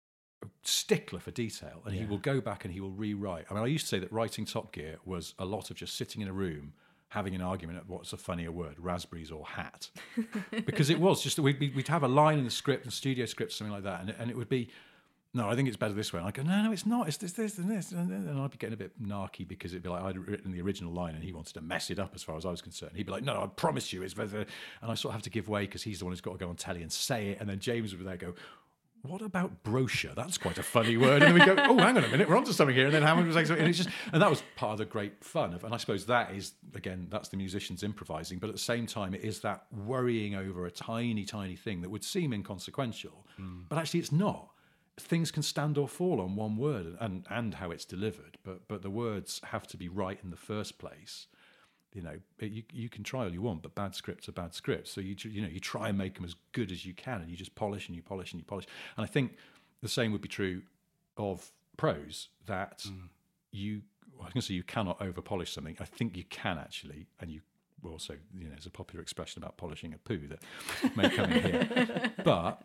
stickler for detail, and Yeah. he will go back and he will rewrite. I mean, I used to say that writing Top Gear was a lot of just sitting in a room having an argument at what's a funnier word, raspberries or hat, because it was just we'd, we'd have a line in the script, and studio script, something like that, and, and it would be, no, I think it's better this way. And I go, no, no, it's not. It's this, this, and this. And I'd be getting a bit narky because it'd be like I'd written the original line and he wanted to mess it up as far as I was concerned. He'd be like, no, I promise you it's better. And I sort of have to give way because he's the one who's got to go on telly and say it. And then James would there go, what about brochure? That's quite a funny word. And then we go, oh, hang on a minute, we're onto something here. And then Hammond was like, and it's just, and that was part of the great fun of, and I suppose that is, again, that's the musicians improvising, but at the same time, it is that worrying over a tiny, tiny thing that would seem inconsequential, mm. but actually it's not. Things can stand or fall on one word and, and how it's delivered, but but the words have to be right in the first place. You know, it, you you can try all you want, but bad scripts are bad scripts. So you you know you try and make them as good as you can, and you just polish and you polish and you polish. And I think the same would be true of prose. That mm. you, well, I was going to say you cannot over polish something. I think you can actually, and you also, you know, there's a popular expression about polishing a poo that may come in here, but.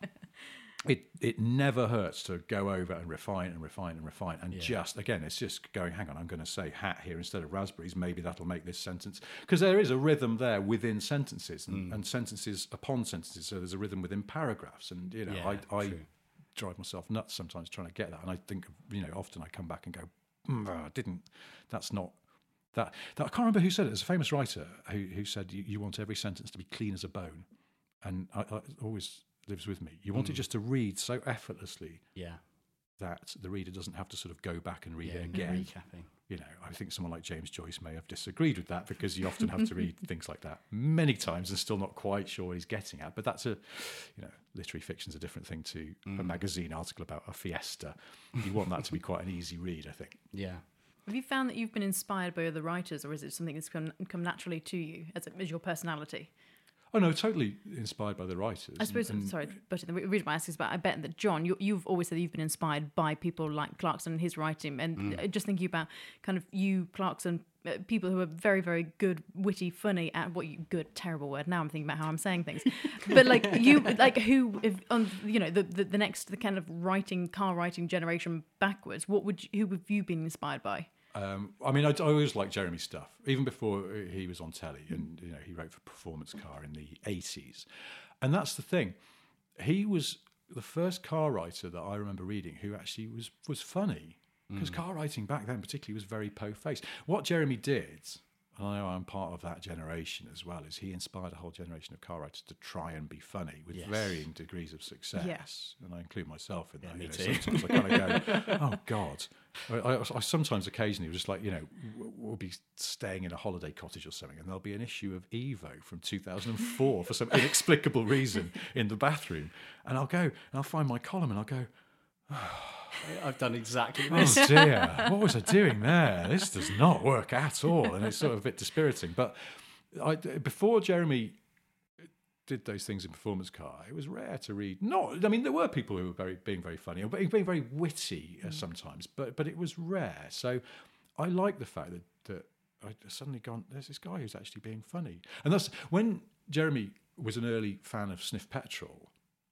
It it never hurts to go over and refine and refine and refine and yeah. just, again, it's just going, hang on, I'm going to say hat here instead of raspberries. Maybe that'll make this sentence. Because there is a rhythm there within sentences and, mm. and sentences upon sentences. So there's a rhythm within paragraphs. And, you know, yeah, I, I drive myself nuts sometimes trying to get that. And I think, you know, often I come back and go, mm, I didn't, that's not, that, that. I can't remember who said it. There's a famous writer who, who said, you, you want every sentence to be clean as a bone. And I, I always... lives with me. You want mm. it just to read so effortlessly yeah. that the reader doesn't have to sort of go back and read yeah, it again. Recapping. You know, I think someone like James Joyce may have disagreed with that because you often have to read things like that many times and still not quite sure what he's getting at. But that's a, you know, literary fiction's a different thing to mm. a magazine article about a fiesta. You want that to be quite an easy read, I think. Yeah. Have you found that you've been inspired by other writers, or is it something that's come, come naturally to you as, as your personality? Oh no, totally inspired by the writers. I suppose, and, and sorry, but the reason why I ask is about, I bet that, John, you, you've always said that you've been inspired by people like Clarkson and his writing, and mm. just thinking about kind of you, Clarkson, uh, people who are very, very good, witty, funny at what you, good, terrible word, now I'm thinking about how I'm saying things, but like you, like who, if on, you know, the, the, the next, the kind of writing, car writing generation backwards, what would you, who have you been inspired by? Um, I mean, I, I always liked Jeremy's stuff, even before he was on telly, and you know, he wrote for Performance Car in the eighties, and that's the thing. He was the first car writer that I remember reading who actually was was funny, because mm. car writing back then, particularly, was very po-faced. What Jeremy did, and I know I'm part of that generation as well, is he inspired a whole generation of car writers to try and be funny with yes. varying degrees of success. Yes. And I include myself in yeah, that. Me you know, too. Sometimes I kind of go, oh, God. I, I, I sometimes, occasionally, just like, you know, we'll be staying in a holiday cottage or something, and there'll be an issue of Evo from two thousand four for some inexplicable reason in the bathroom. And I'll go, and I'll find my column, and I'll go, oh, I've done exactly this. Oh dear, what was I doing there? This does not work at all. And it's sort of a bit dispiriting. But I, before Jeremy did those things in Performance Car, it was rare to read. Not, I mean, there were people who were very being very funny or being, being very witty uh, sometimes, but but it was rare. So I like the fact that, that I suddenly gone, there's this guy who's actually being funny. And that's when Jeremy was an early fan of Sniff Petrol,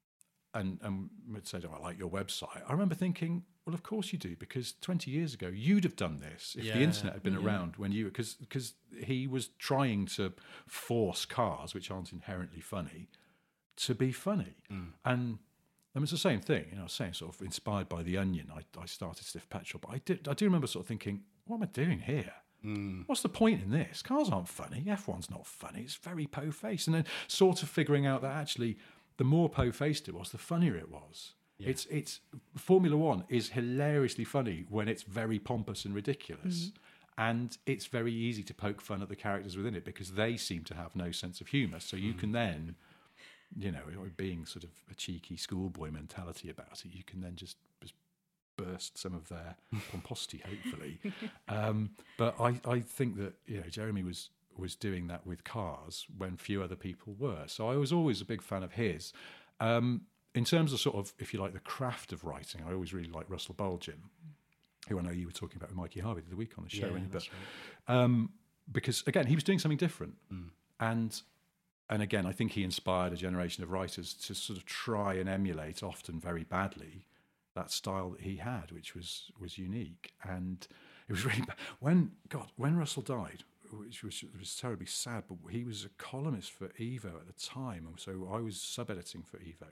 and and would say, oh, I like your website. I remember thinking, well, of course you do, because twenty years ago you'd have done this if yeah, the internet had been yeah. around when you, because because he was trying to force cars, which aren't inherently funny, to be funny. Mm. And I mean, it's the same thing. You know, I was saying, sort of inspired by The Onion, I, I started Sniff Petrol, but I did I do remember sort of thinking, what am I doing here? Mm. What's the point in this? Cars aren't funny. F one's not funny. It's very po-faced. And then sort of figuring out that actually, the more po-faced it was, the funnier it was. Yeah. It's it's Formula One is hilariously funny when it's very pompous and ridiculous, mm. And it's very easy to poke fun at the characters within it because they seem to have no sense of humour. So you mm. can then, you know, being sort of a cheeky schoolboy mentality about it, you can then just, just burst some of their pomposity, hopefully. Um, but I, I think that, you know, Jeremy was was doing that with Cars when few other people were. So I was always a big fan of his. Um, in terms of sort of, if you like, the craft of writing, I always really liked Russell Bulgin, who I know you were talking about with Mikey Harvey the other week on the show. Yeah, but, that's right. um, because, again, he was doing something different. Mm. And and again, I think he inspired a generation of writers to sort of try and emulate, often very badly, that style that he had, which was was unique. And it was really bad. When, God, when Russell died, which was, was terribly sad, but he was a columnist for Evo at the time, and so I was sub-editing for Evo.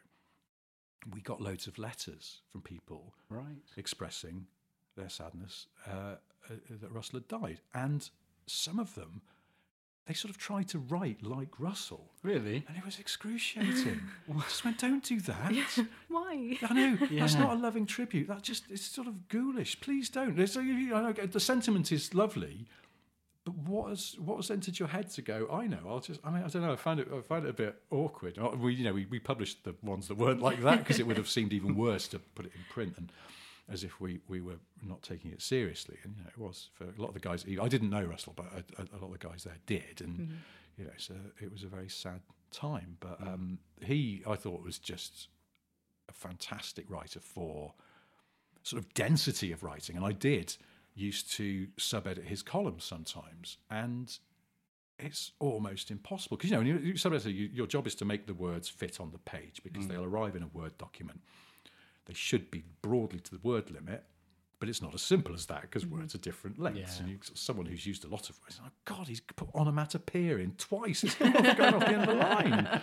We got loads of letters from people right. expressing their sadness uh, uh, that Russell had died. And some of them, they sort of tried to write like Russell. Really? And it was excruciating. I just went, don't do that. Why? I know. Yeah. That's not a loving tribute. That just, it's sort of ghoulish. Please don't. It's, you know, the sentiment is lovely, but what has what has entered your head to go, I know, I'll just, I mean, I don't know, I find it I find it a bit awkward. We, you know, we, we published the ones that weren't like that because it would have seemed even worse to put it in print, and as if we, we were not taking it seriously. And, you know, it was for a lot of the guys. I didn't know Russell, but a, a lot of the guys there did. And, mm-hmm. you know, so it was a very sad time. But um, he, I thought, was just a fantastic writer for sort of density of writing. And I did used to sub-edit his columns sometimes. And it's almost impossible. Because, you know, when you, you sub-edit, you, your job is to make the words fit on the page because mm. they'll arrive in a Word document. They should be broadly to the word limit, but it's not as simple as that because mm-hmm. words are different lengths. Yeah. And you, someone who's used a lot of words, oh God, he's put onomatopoeia in twice. It's going off the end of the line.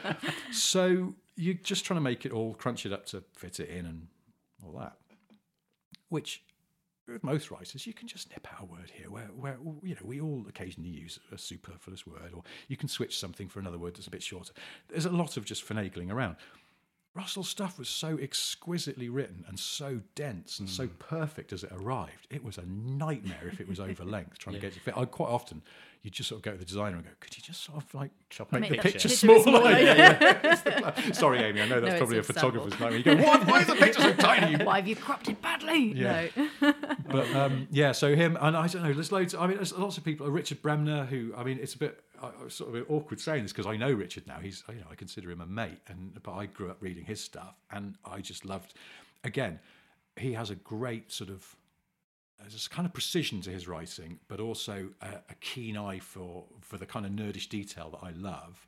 So you're just trying to make it all, crunch it up to fit it in and all that. Which, with most writers, you can just nip out a word here where, where you know, we all occasionally use a superfluous word, or you can switch something for another word that's a bit shorter. There's a lot of just finagling around. Russell's stuff was so exquisitely written and so dense and mm. so perfect as it arrived. It was a nightmare if it was over length, trying yeah. to get it to fit. I quite often, you just sort of go to the designer and go, could you just sort of like Chop make, make the picture, picture smaller? smaller yeah, yeah. Sorry, Amy, I know that's no, probably a it's photographer's nightmare. You go, what? Why is the picture so tiny? Why have you cropped it badly? Yeah. No. But um, yeah, so him, and I don't know, there's loads, I mean, there's lots of people, Richard Bremner, who, I mean, it's a bit, I was sort of a bit awkward saying this because I know Richard now. He's, you know, I consider him a mate, and but I grew up reading his stuff, and I just loved. Again, he has a great sort of, there's a kind of precision to his writing, but also a, a keen eye for for the kind of nerdish detail that I love.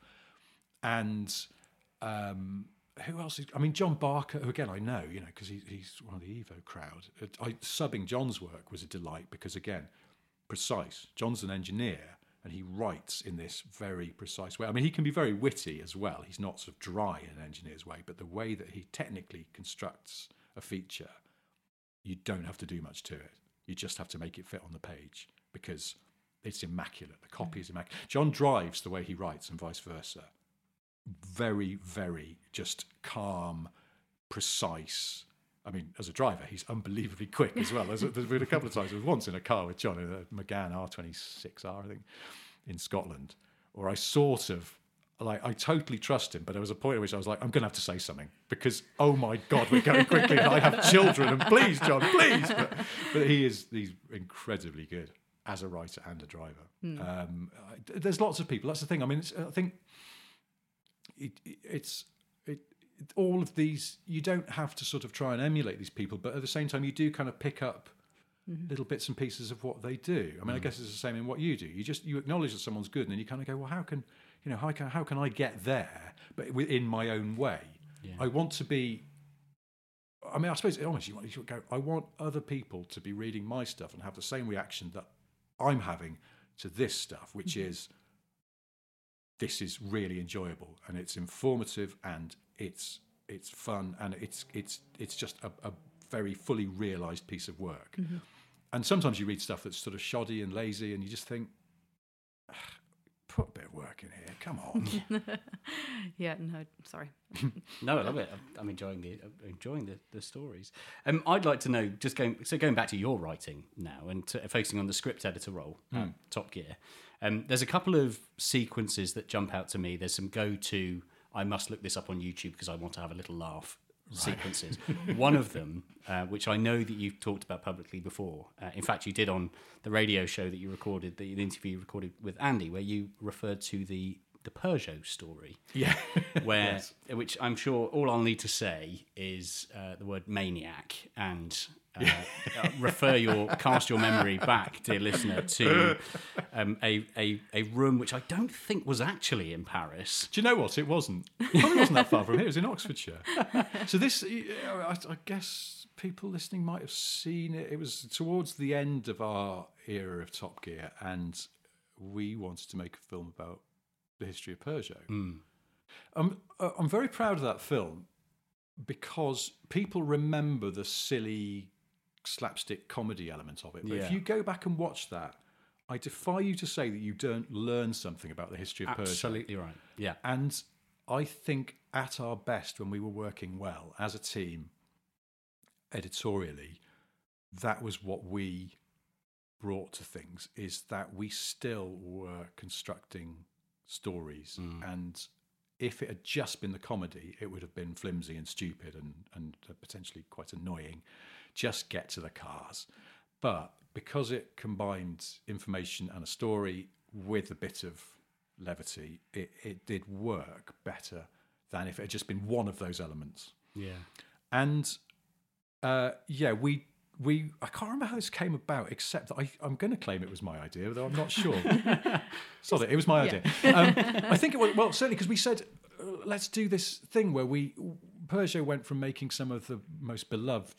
And um, who else? Is, I mean, John Barker, who again I know, you know, because he, he's one of the Evo crowd. I, subbing John's work was a delight because again, precise. John's an engineer. And he writes in this very precise way. I mean, he can be very witty as well. He's not sort of dry in an engineer's way, but the way that he technically constructs a feature, you don't have to do much to it. You just have to make it fit on the page because it's immaculate. The copy is immaculate. John drives the way he writes and vice versa. Very, very just calm, precise. I mean, as a driver, he's unbelievably quick as well. There's, there's been a couple of times. I was once in a car with John, in a Megane R twenty-six R, I think, in Scotland, where I sort of, like, I totally trust him, but there was a point at which I was like, I'm going to have to say something because, oh my God, we're going quickly and I have children and please, John, please. But, but he is he's incredibly good as a writer and a driver. Mm. Um, I, there's lots of people. That's the thing. I mean, it's, I think it, it's... It, all of these, you don't have to sort of try and emulate these people, but at the same time, you do kind of pick up mm-hmm. little bits and pieces of what they do. I mean, mm. I guess it's the same in what you do. You just you acknowledge that someone's good, and then you kind of go, well, how can you know how can how can I get there, but in my own way? Yeah. I want to be. I mean, I suppose honestly, you should go. I want other people to be reading my stuff and have the same reaction that I'm having to this stuff, which mm-hmm. is this is really enjoyable and it's informative and it's it's fun and it's it's it's just a, a very fully realised piece of work. Mm-hmm. And sometimes you read stuff that's sort of shoddy and lazy, and you just think, put a bit of work in here. Come on. Yeah, no, sorry. No, I love it. I'm- I'm enjoying the I'm enjoying the, the stories. Um, I'd like to know, just going so going back to your writing now and to, focusing on the script editor role, at Top Gear. Um, there's a couple of sequences that jump out to me. There's some go-to. I must look this up on YouTube because I want to have a little laugh. Sequences. One of them, uh, which I know that you've talked about publicly before. Uh, in fact, you did on the radio show that you recorded, the, the interview you recorded with Andy, where you referred to the the Peugeot story. Yeah. Where, Yes. which I'm sure all I'll need to say is uh, the word maniac and uh, uh, refer your cast your memory back, dear listener, to um, a, a a room which I don't think was actually in Paris. Do you know what? It wasn't. It probably wasn't that far from here. It was in Oxfordshire. So this, I, I guess people listening might have seen it. It was towards the end of our era of Top Gear, and we wanted to make a film about the history of Peugeot. Mm. I'm, uh, I'm very proud of that film because people remember the silly slapstick comedy element of it. But Yeah. if you go back and watch that, I defy you to say that you don't learn something about the history of Peugeot. Absolutely right. Yeah. And I think at our best, when we were working well as a team, editorially, that was what we brought to things, is that we still were constructing stories. And if it had just been the comedy, it would have been flimsy and stupid and, and potentially quite annoying. Just get to the cars. But because it combined information and a story with a bit of levity, it, it did work better than if it had just been one of those elements. Yeah. And uh, yeah, we we I can't remember how this came about, except that I, I'm going to claim it was my idea, though I'm not sure. Sorry, it was my idea. Um, I think it was, well, certainly because we said, uh, let's do this thing where we Peugeot went from making some of the most beloved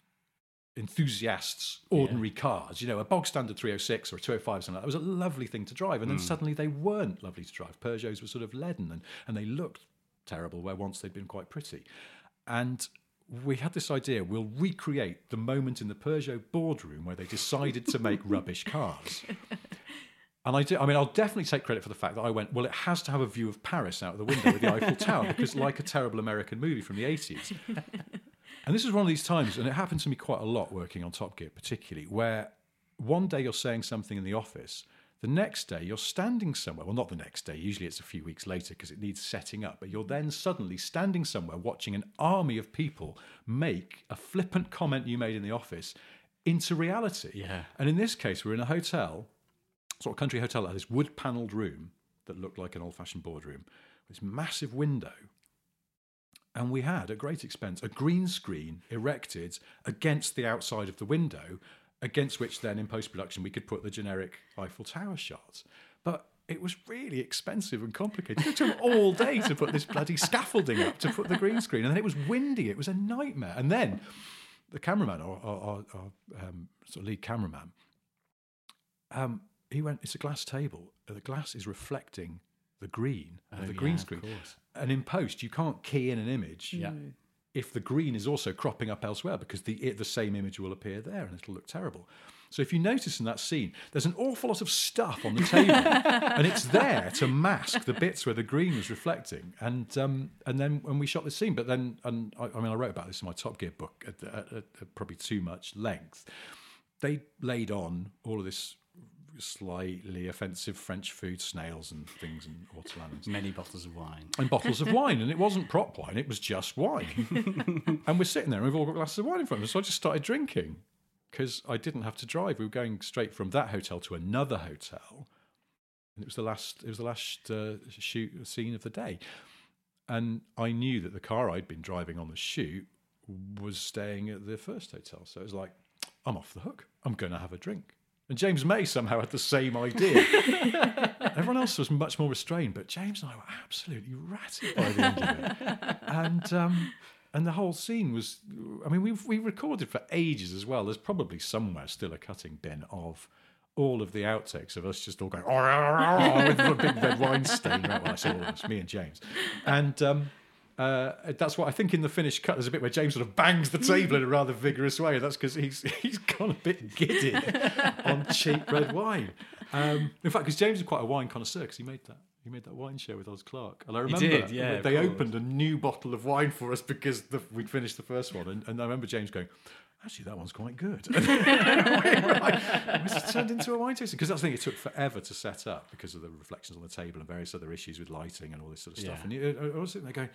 enthusiasts ordinary cars, you know, a bog standard three oh six or a two oh five, something like that. It was a lovely thing to drive, and then suddenly they weren't lovely to drive. Peugeots were sort of leaden, and, and they looked terrible where once they'd been quite pretty. And we had this idea, we'll recreate the moment in the Peugeot boardroom where they decided to make rubbish cars. And I do, I mean, I'll definitely take credit for the fact that I went, well, it has to have a view of Paris out of the window with the Eiffel Tower, because like a terrible American movie from the eighties. And this is one of these times, and it happened to me quite a lot working on Top Gear particularly, where one day you're saying something in the office, the next day you're standing somewhere, well, not the next day, usually it's a few weeks later because it needs setting up, but you're then suddenly standing somewhere watching an army of people make a flippant comment you made in the office into reality. Yeah. And in this case, we're in a hotel, sort of country hotel that had this wood-panelled room that looked like an old-fashioned boardroom, with this massive window. And we had, at great expense, a green screen erected against the outside of the window, against which then in post-production we could put the generic Eiffel Tower shots. But it was really expensive and complicated. It took all day to put this bloody scaffolding up to put the green screen. And then it was windy. It was a nightmare. And then the cameraman, or our, um, sort of lead cameraman, um, he went, it's a glass table. The glass is reflecting the green of Oh, the yeah, green of screen. course. And in post, you can't key in an image Yeah. if the green is also cropping up elsewhere, because the it, the same image will appear there and it'll look terrible. So if you notice in that scene, there's an awful lot of stuff on the table, and it's there to mask the bits where the green was reflecting. And um, and then when we shot the scene, but then, and I, I mean, I wrote about this in my Top Gear book at, at, at, at probably too much length. They laid on all of this slightly offensive French food, snails and things and ortolans. Many bottles of wine. And bottles of wine, and it wasn't prop wine, it was just wine. And we're sitting there and we've all got glasses of wine in front of us, so I just started drinking because I didn't have to drive. We were going straight from that hotel to another hotel, and it was the last it was the last uh, shoot scene of the day. And I knew that the car I'd been driving on the shoot was staying at the first hotel, so it was like, I'm off the hook, I'm going to have a drink. And James May somehow had the same idea. Everyone else was much more restrained, but James and I were absolutely ratted by the end of it. And um, and the whole scene was, I mean, we we recorded for ages as well. There's probably somewhere still a cutting bin of all of the outtakes of us just all going, oh, with a big red wine stain. Well, I say all of us, me and James. And um, Uh, that's what I think in the finished cut. There's a bit where James sort of bangs the table in a rather vigorous way. That's because he's he's gone a bit giddy on cheap red wine. Um, in fact, because James is quite a wine connoisseur, because he made that. He made that wine show with Oz Clarke. And I remember did, yeah, they of course. opened a new bottle of wine for us because the, we'd finished the first one. And, and I remember James going, actually, that one's quite good. And we were like, it was turned into a wine tasting. Because that's the thing, it took forever to set up because of the reflections on the table and various other issues with lighting and all this sort of stuff. Yeah. And you, I was sitting there going,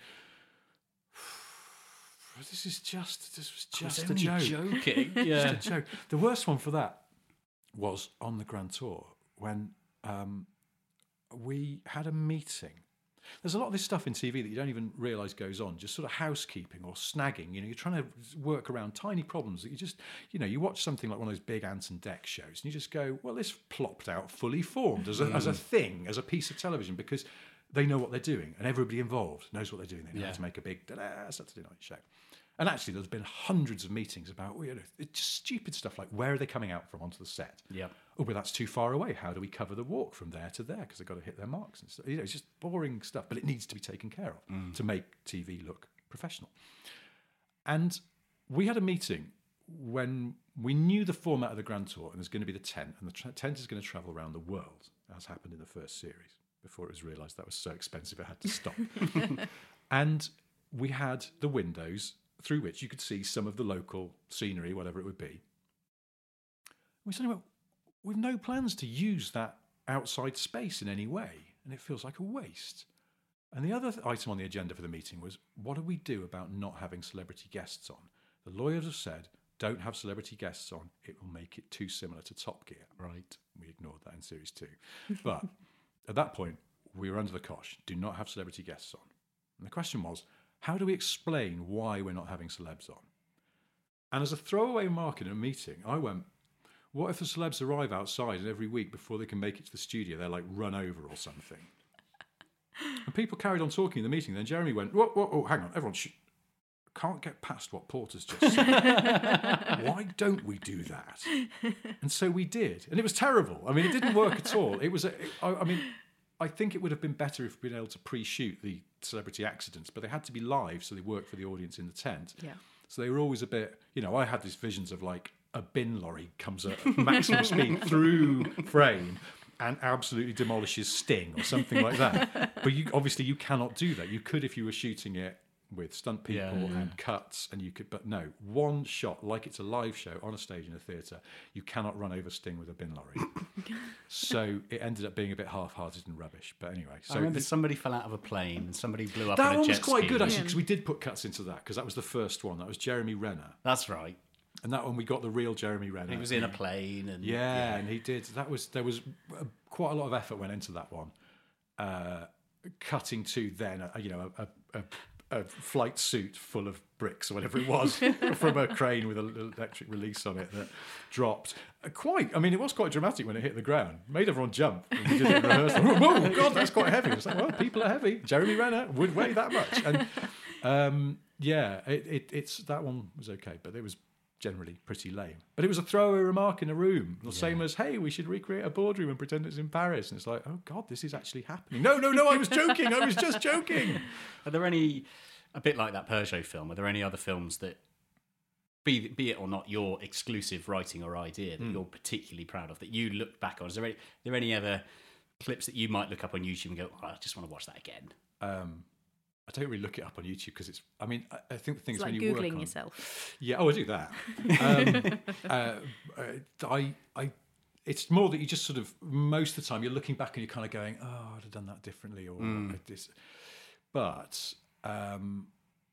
this is just, this was just a only joke. joking. Yeah. Just a joke. The worst one for that was on the Grand Tour when um, we had a meeting. There's a lot of this stuff in T V that you don't even realise goes on, just sort of housekeeping or snagging. You know, you're trying to work around tiny problems that you just, you know, you watch something like one of those big Ant and Dec shows and you just go, well, this plopped out fully formed as a, as a thing, as a piece of television, because they know what they're doing and everybody involved knows what they're doing. They know Yeah. how to make a big da-da Saturday night show. And actually, there's been hundreds of meetings about, you know, it's just stupid stuff like where are they coming out from onto the set? Yeah. Oh, but that's too far away. How do we cover the walk from there to there? Because they've got to hit their marks and stuff. You know, it's just boring stuff, but it needs to be taken care of Mm. to make T V look professional. And we had a meeting when we knew the format of the Grand Tour, and there's going to be the tent, and the tra- tent is going to travel around the world, as happened in the first series, before it was realised that was so expensive it had to stop. And we had the windows through which you could see some of the local scenery, whatever it would be. We suddenly went, we've no plans to use that outside space in any way, and it feels like a waste. And the other th- item on the agenda for the meeting was, what do we do about not having celebrity guests on? The lawyers have said, don't have celebrity guests on, it will make it too similar to Top Gear. Right. We ignored that in series two. But at that point, we were under the cosh, do not have celebrity guests on. And the question was, how do we explain why we're not having celebs on? And as a throwaway remark in a meeting, I went, what if the celebs arrive outside and every week before they can make it to the studio, they're like run over or something? And people carried on talking in the meeting. Then Jeremy went, whoa, whoa, oh, hang on, everyone, sh- can't get past what Porter's just said. Why don't we do that? And so we did. And it was terrible. I mean, it didn't work at all. It was, a, it, I, I mean, I think it would have been better if we'd been able to pre-shoot the celebrity accidents, but they had to be live, so they worked for the audience in the tent. Yeah. So they were always a bit, you know, I had these visions of like a bin lorry comes at maximum speed through frame and absolutely demolishes Sting or something like that. But you obviously you cannot do that. You could if you were shooting it with stunt people Yeah. and cuts, and you could, but no, one shot like it's a live show on a stage in a theatre. You cannot run over Sting with a bin lorry. So it ended up being a bit half-hearted and rubbish. But anyway, so I remember th- somebody fell out of a plane and somebody blew up that on a one was jet quite ski. good actually, because we did put cuts into that, because that was the first one. That was Jeremy Renner, That's right. and that one we got the real Jeremy Renner. He was in a plane and Yeah, and he did. That was there was uh, quite a lot of effort went into that one. Uh, cutting to then, uh, you know, a, a, a flight suit full of bricks or whatever it was from a crane with an electric release on it that dropped. Uh, quite, I mean, it was quite dramatic when it hit the ground. Made everyone jump. When we did it in rehearsal. Whoa, God, that's quite heavy. It's like, well, people are heavy. Jeremy Renner would weigh that much. And um, yeah, it, it, it's that one was okay, but it was generally pretty lame. But it was a throwaway remark in a room. The same as, hey, we should recreate a boardroom and pretend it's in Paris. And it's like, oh, God, this is actually happening. No, no, no, I was joking. I was just joking. Are there any, a bit like that Peugeot film, are there any other films that, be, be it or not your exclusive writing or idea, that you're particularly proud of, that you look back on? Is there any, are there any other clips that you might look up on YouTube and go, oh, I just want to watch that again? Um, I don't really look it up on YouTube because it's, I mean, I, I think the thing It's is like when you work Googling on... yourself. Yeah, oh, I do that. um, uh, uh, I, I, it's more that you just sort of, most of the time, you're looking back and you're kind of going, oh, I'd have done that differently, or like this. But um,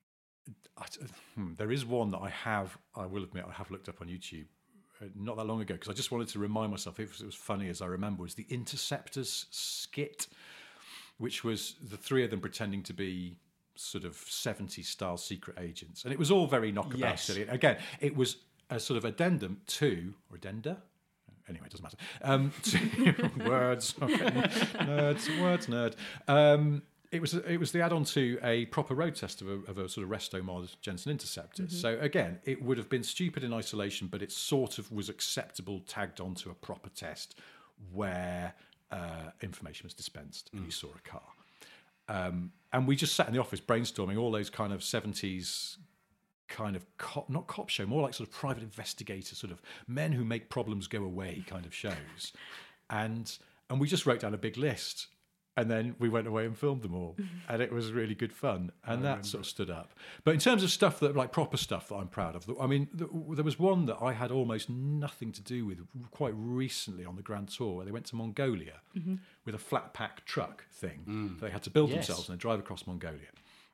I, hmm, there is one that I have, I will admit, I have looked up on YouTube uh, not that long ago, because I just wanted to remind myself, if it was funny as I remember, was the Interceptors skit, which was the three of them pretending to be sort of seventies style secret agents, and it was all very knockabout Yes. silly. Again, it was a sort of addendum to, or addenda, anyway, it doesn't matter. Um, to, words, okay, nerds, words, nerd. Um, it was it was the add-on to a proper road test of a, of a sort of resto mod Jensen Interceptor. So again, it would have been stupid in isolation, but it sort of was acceptable tagged onto a proper test where uh, information was dispensed and you saw a car. Um, and we just sat in the office brainstorming all those kind of seventies kind of cop, not cop show, more like sort of private investigator, sort of men who make problems go away kind of shows. and and we just wrote down a big list. And then we went away and filmed them all, and it was really good fun, and that sort of stood up. But in terms of stuff that, like proper stuff that I'm proud of, I mean, there was one that I had almost nothing to do with quite recently on the Grand Tour, where they went to Mongolia mm-hmm. with a flat pack truck thing. Mm. They had to build yes. themselves and then drive across Mongolia,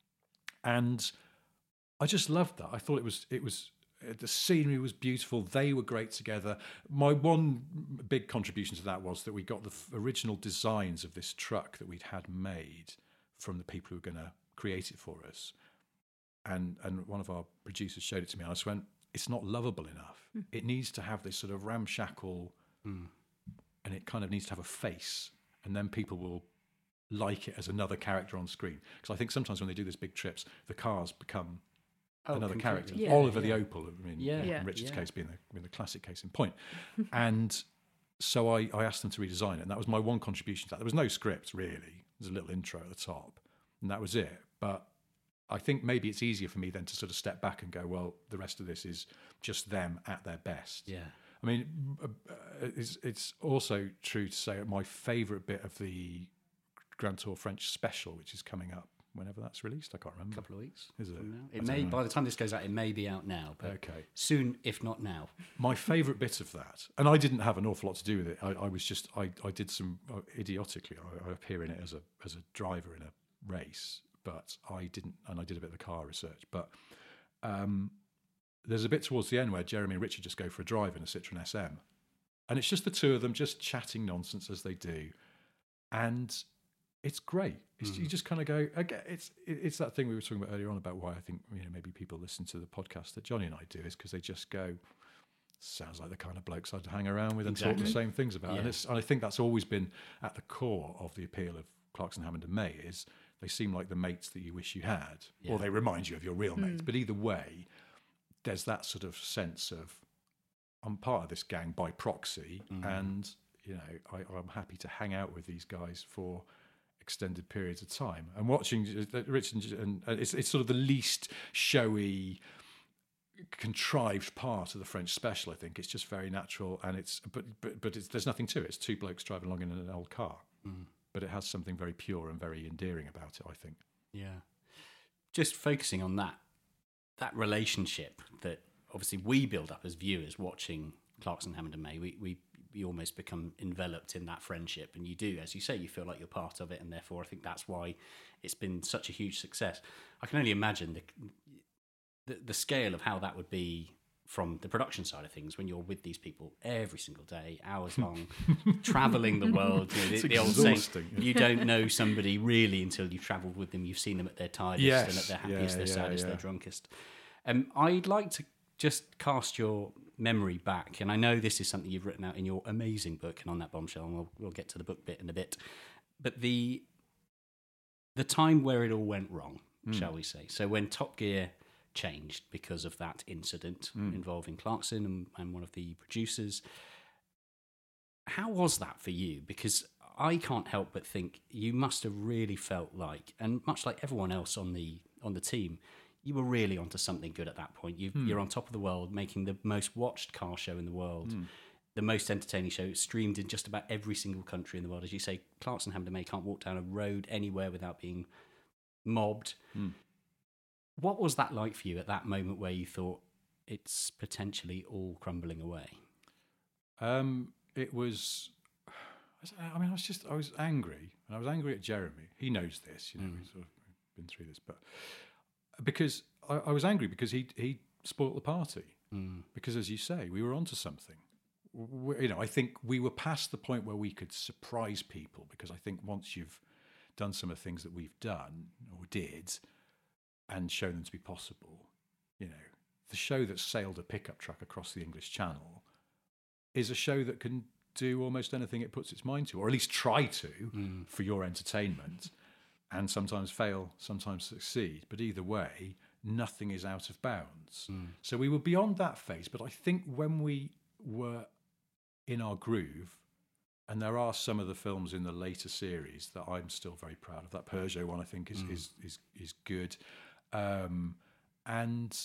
and I just loved that. I thought it was it was. The scenery was beautiful. They were great together. My one big contribution to that was that we got the f- original designs of this truck that we'd had made from the people who were going to create it for us. And and one of our producers showed it to me, and I just went, it's not lovable enough. Mm. It needs to have this sort of ramshackle, mm. and it kind of needs to have a face, and then people will like it as another character on screen. Because I think sometimes when they do these big trips, the cars become... Oh, another completely. character, yeah, Oliver yeah. the Opal. I mean, yeah. in Richard's yeah. case being the, being the classic case in point. And so I, I asked them to redesign it, and that was my one contribution to that. There was no script really. There's a little intro at the top, and that was it. But I think maybe it's easier for me then to sort of step back and go, well, the rest of this is just them at their best. Yeah. I mean, it's, it's also true to say my favourite bit of the Grand Tour French special, which is coming up. Whenever that's released, I can't remember. A couple of weeks. Is it? From now. It may. Know. By the time this goes out, it may be out now. But okay. Soon, if not now. My favourite bit of that, and I didn't have an awful lot to do with it. I, I was just, I, I did some uh, idiotically. I, I appear in it as a as a driver in a race, but I didn't, and I did a bit of the car research. But um, there's a bit towards the end where Jeremy and Richard just go for a drive in a Citroen S M, and it's just the two of them just chatting nonsense as they do, and it's great. It's, mm. You just kind of go, again, it's it's that thing we were talking about earlier on about why I think, you know, maybe people listen to the podcast that Johnny and I do, is because they just go, sounds like the kind of blokes I'd hang around with and exactly. talk the same things about. Yeah. And, it's, and I think that's always been at the core of the appeal of Clarkson, Hammond and May, is they seem like the mates that you wish you had, yeah. or they remind you of your real mates. Mm. But either way, there's that sort of sense of, I'm part of this gang by proxy, mm. and, you know, I, I'm happy to hang out with these guys for extended periods of time. And watching Richard, and it's, it's sort of the least showy, contrived part of the French special. I think it's just very natural, and it's but but but it's, there's nothing to it. It's two blokes driving along in an old car, mm. but it has something very pure and very endearing about it, I think. Yeah, just focusing on that that relationship that obviously we build up as viewers watching Clarkson, Hammond and May. We we. You almost become enveloped in that friendship, and you do, as you say, you feel like you're part of it, and therefore I think that's why it's been such a huge success. I can only imagine the, the the scale of how that would be from the production side of things when you're with these people every single day, hours long, travelling the world. You know, the, the old saying, you don't know somebody really until you've travelled with them. You've seen them at their tiredest yes. and at their happiest, yeah, their yeah, saddest, yeah. their drunkest. Um, I'd like to just cast your memory back, and I know this is something you've written out in your amazing book, and on that bombshell, and we'll, we'll get to the book bit in a bit, but the the time where it all went wrong, mm. shall we say. So when Top Gear changed because of that incident mm. involving Clarkson and, and one of the producers, how was that for you? Because I can't help but think you must have really felt like, and much like everyone else on the on the team, you were really onto something good at that point. You've, mm. You're on top of the world, making the most watched car show in the world, mm. the most entertaining show, streamed in just about every single country in the world. As you say, Clarkson, Hammond and May can't walk down a road anywhere without being mobbed. Mm. What was that like for you at that moment where you thought it's potentially all crumbling away? Um, it was... I mean, I was just... I was angry, and I was angry at Jeremy. He knows this, you know, mm. we've sort of been through this, but... Because I, I was angry because he he spoilt the party. Mm. Because, as you say, we were onto something. We, you know, I think we were past the point where we could surprise people. Because I think once you've done some of the things that we've done or did, and shown them to be possible, you know, the show that sailed a pickup truck across the English Channel is a show that can do almost anything it puts its mind to, or at least try to, mm. for your entertainment. And sometimes fail, sometimes succeed. But either way, nothing is out of bounds. Mm. So we were beyond that phase. But I think when we were in our groove, and there are some of the films in the later series that I'm still very proud of. That Peugeot one, I think, is mm. is, is is good. Um, and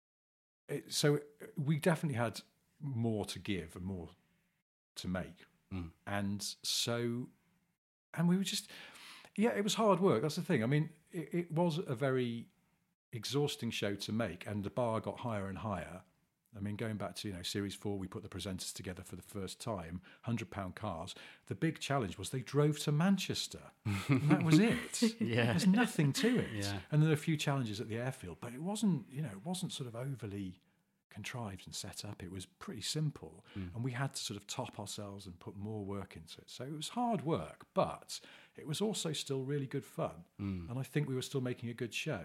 it, so we definitely had more to give and more to make. Mm. And so, and we were just, yeah, it was hard work. That's the thing. I mean, it, it was a very exhausting show to make, and the bar got higher and higher. I mean, going back to, you know, series four, we put the presenters together for the first time, one hundred pound cars. The big challenge was they drove to Manchester. And that was it. Yeah. There's nothing to it. Yeah. And there were a few challenges at the airfield, but it wasn't, you know, it wasn't sort of overly contrived and set up. It was pretty simple. Mm. And we had to sort of top ourselves and put more work into it. So it was hard work, but it was also still really good fun. Mm. And I think we were still making a good show.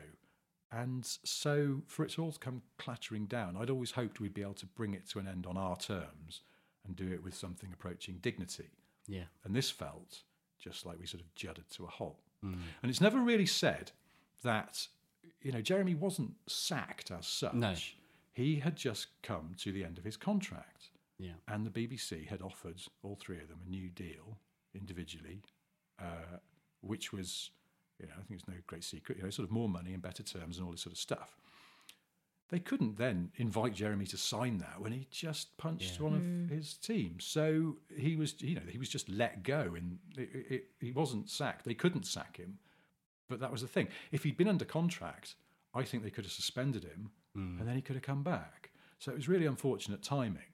And so for it to all come clattering down, I'd always hoped we'd be able to bring it to an end on our terms and do it with something approaching dignity. Yeah. And this felt just like we sort of judded to a halt. Mm. And it's never really said that, you know, Jeremy wasn't sacked as such. No. He had just come to the end of his contract. Yeah. And the B B C had offered all three of them a new deal individually, uh, which was... You know, I think it's no great secret, you know, sort of more money and better terms and all this sort of stuff. They couldn't then invite Jeremy to sign that when he just punched yeah. one mm. of his teams. So he was, you know, he was just let go, and it, it, he wasn't sacked. They couldn't sack him, but that was the thing. If he'd been under contract, I think they could have suspended him, mm. and then he could have come back. So it was really unfortunate timing,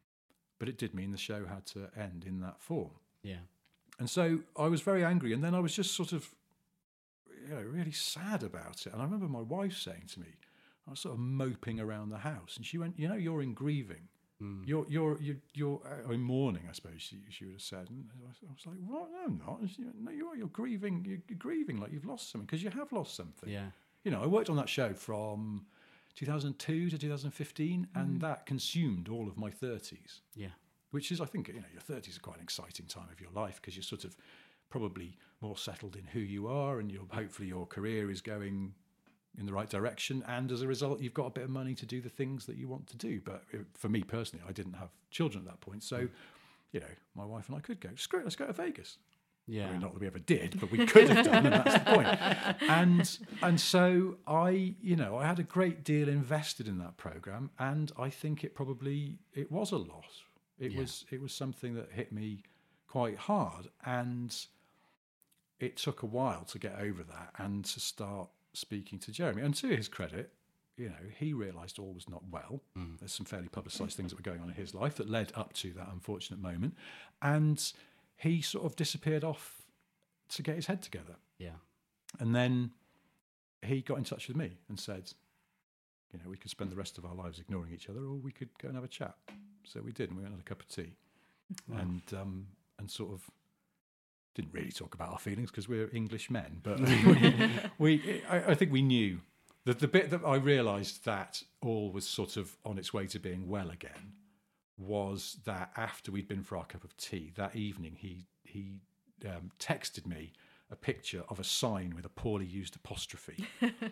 but it did mean the show had to end in that form. Yeah. And so I was very angry, and then I was just sort of, you know, really sad about it. And I remember my wife saying to me, I was sort of moping around the house, and she went, "You know, you're in grieving. Mm. You're you're you're you're uh, in mourning." I suppose she, she would have said. And I was like, "What? No, I'm not." And she went, "No, you are. You're grieving. You're, you're grieving like you've lost something, because you have lost something." Yeah. You know, I worked on that show from two thousand two to two thousand fifteen, mm. and that consumed all of my thirties. Yeah. Which is, I think, you know, your thirties are quite an exciting time of your life, because you're sort of probably more settled in who you are, and you're, hopefully your career is going in the right direction, and as a result you've got a bit of money to do the things that you want to do. But for me personally, I didn't have children at that point, so you know, my wife and I could go, screw it, let's go to Vegas. Yeah. I mean, not that we ever did, but we could have done, and that's the point. And and so I, you know, I had a great deal invested in that program, and I think it probably it was a loss. It yeah. was it was something that hit me quite hard, and it took a while to get over that and to start speaking to Jeremy. And to his credit, you know, he realised all was not well. Mm. There's some fairly publicised things that were going on in his life that led up to that unfortunate moment. And he sort of disappeared off to get his head together. Yeah. And then he got in touch with me and said, you know, we could spend the rest of our lives ignoring each other, or we could go and have a chat. So we did, and we went and had a cup of tea. Wow. And um, and sort of didn't really talk about our feelings because we're English men, but we, we I, I think we knew that the bit that I realised that all was sort of on its way to being well again was that after we'd been for our cup of tea that evening, he he um, texted me a picture of a sign with a poorly used apostrophe,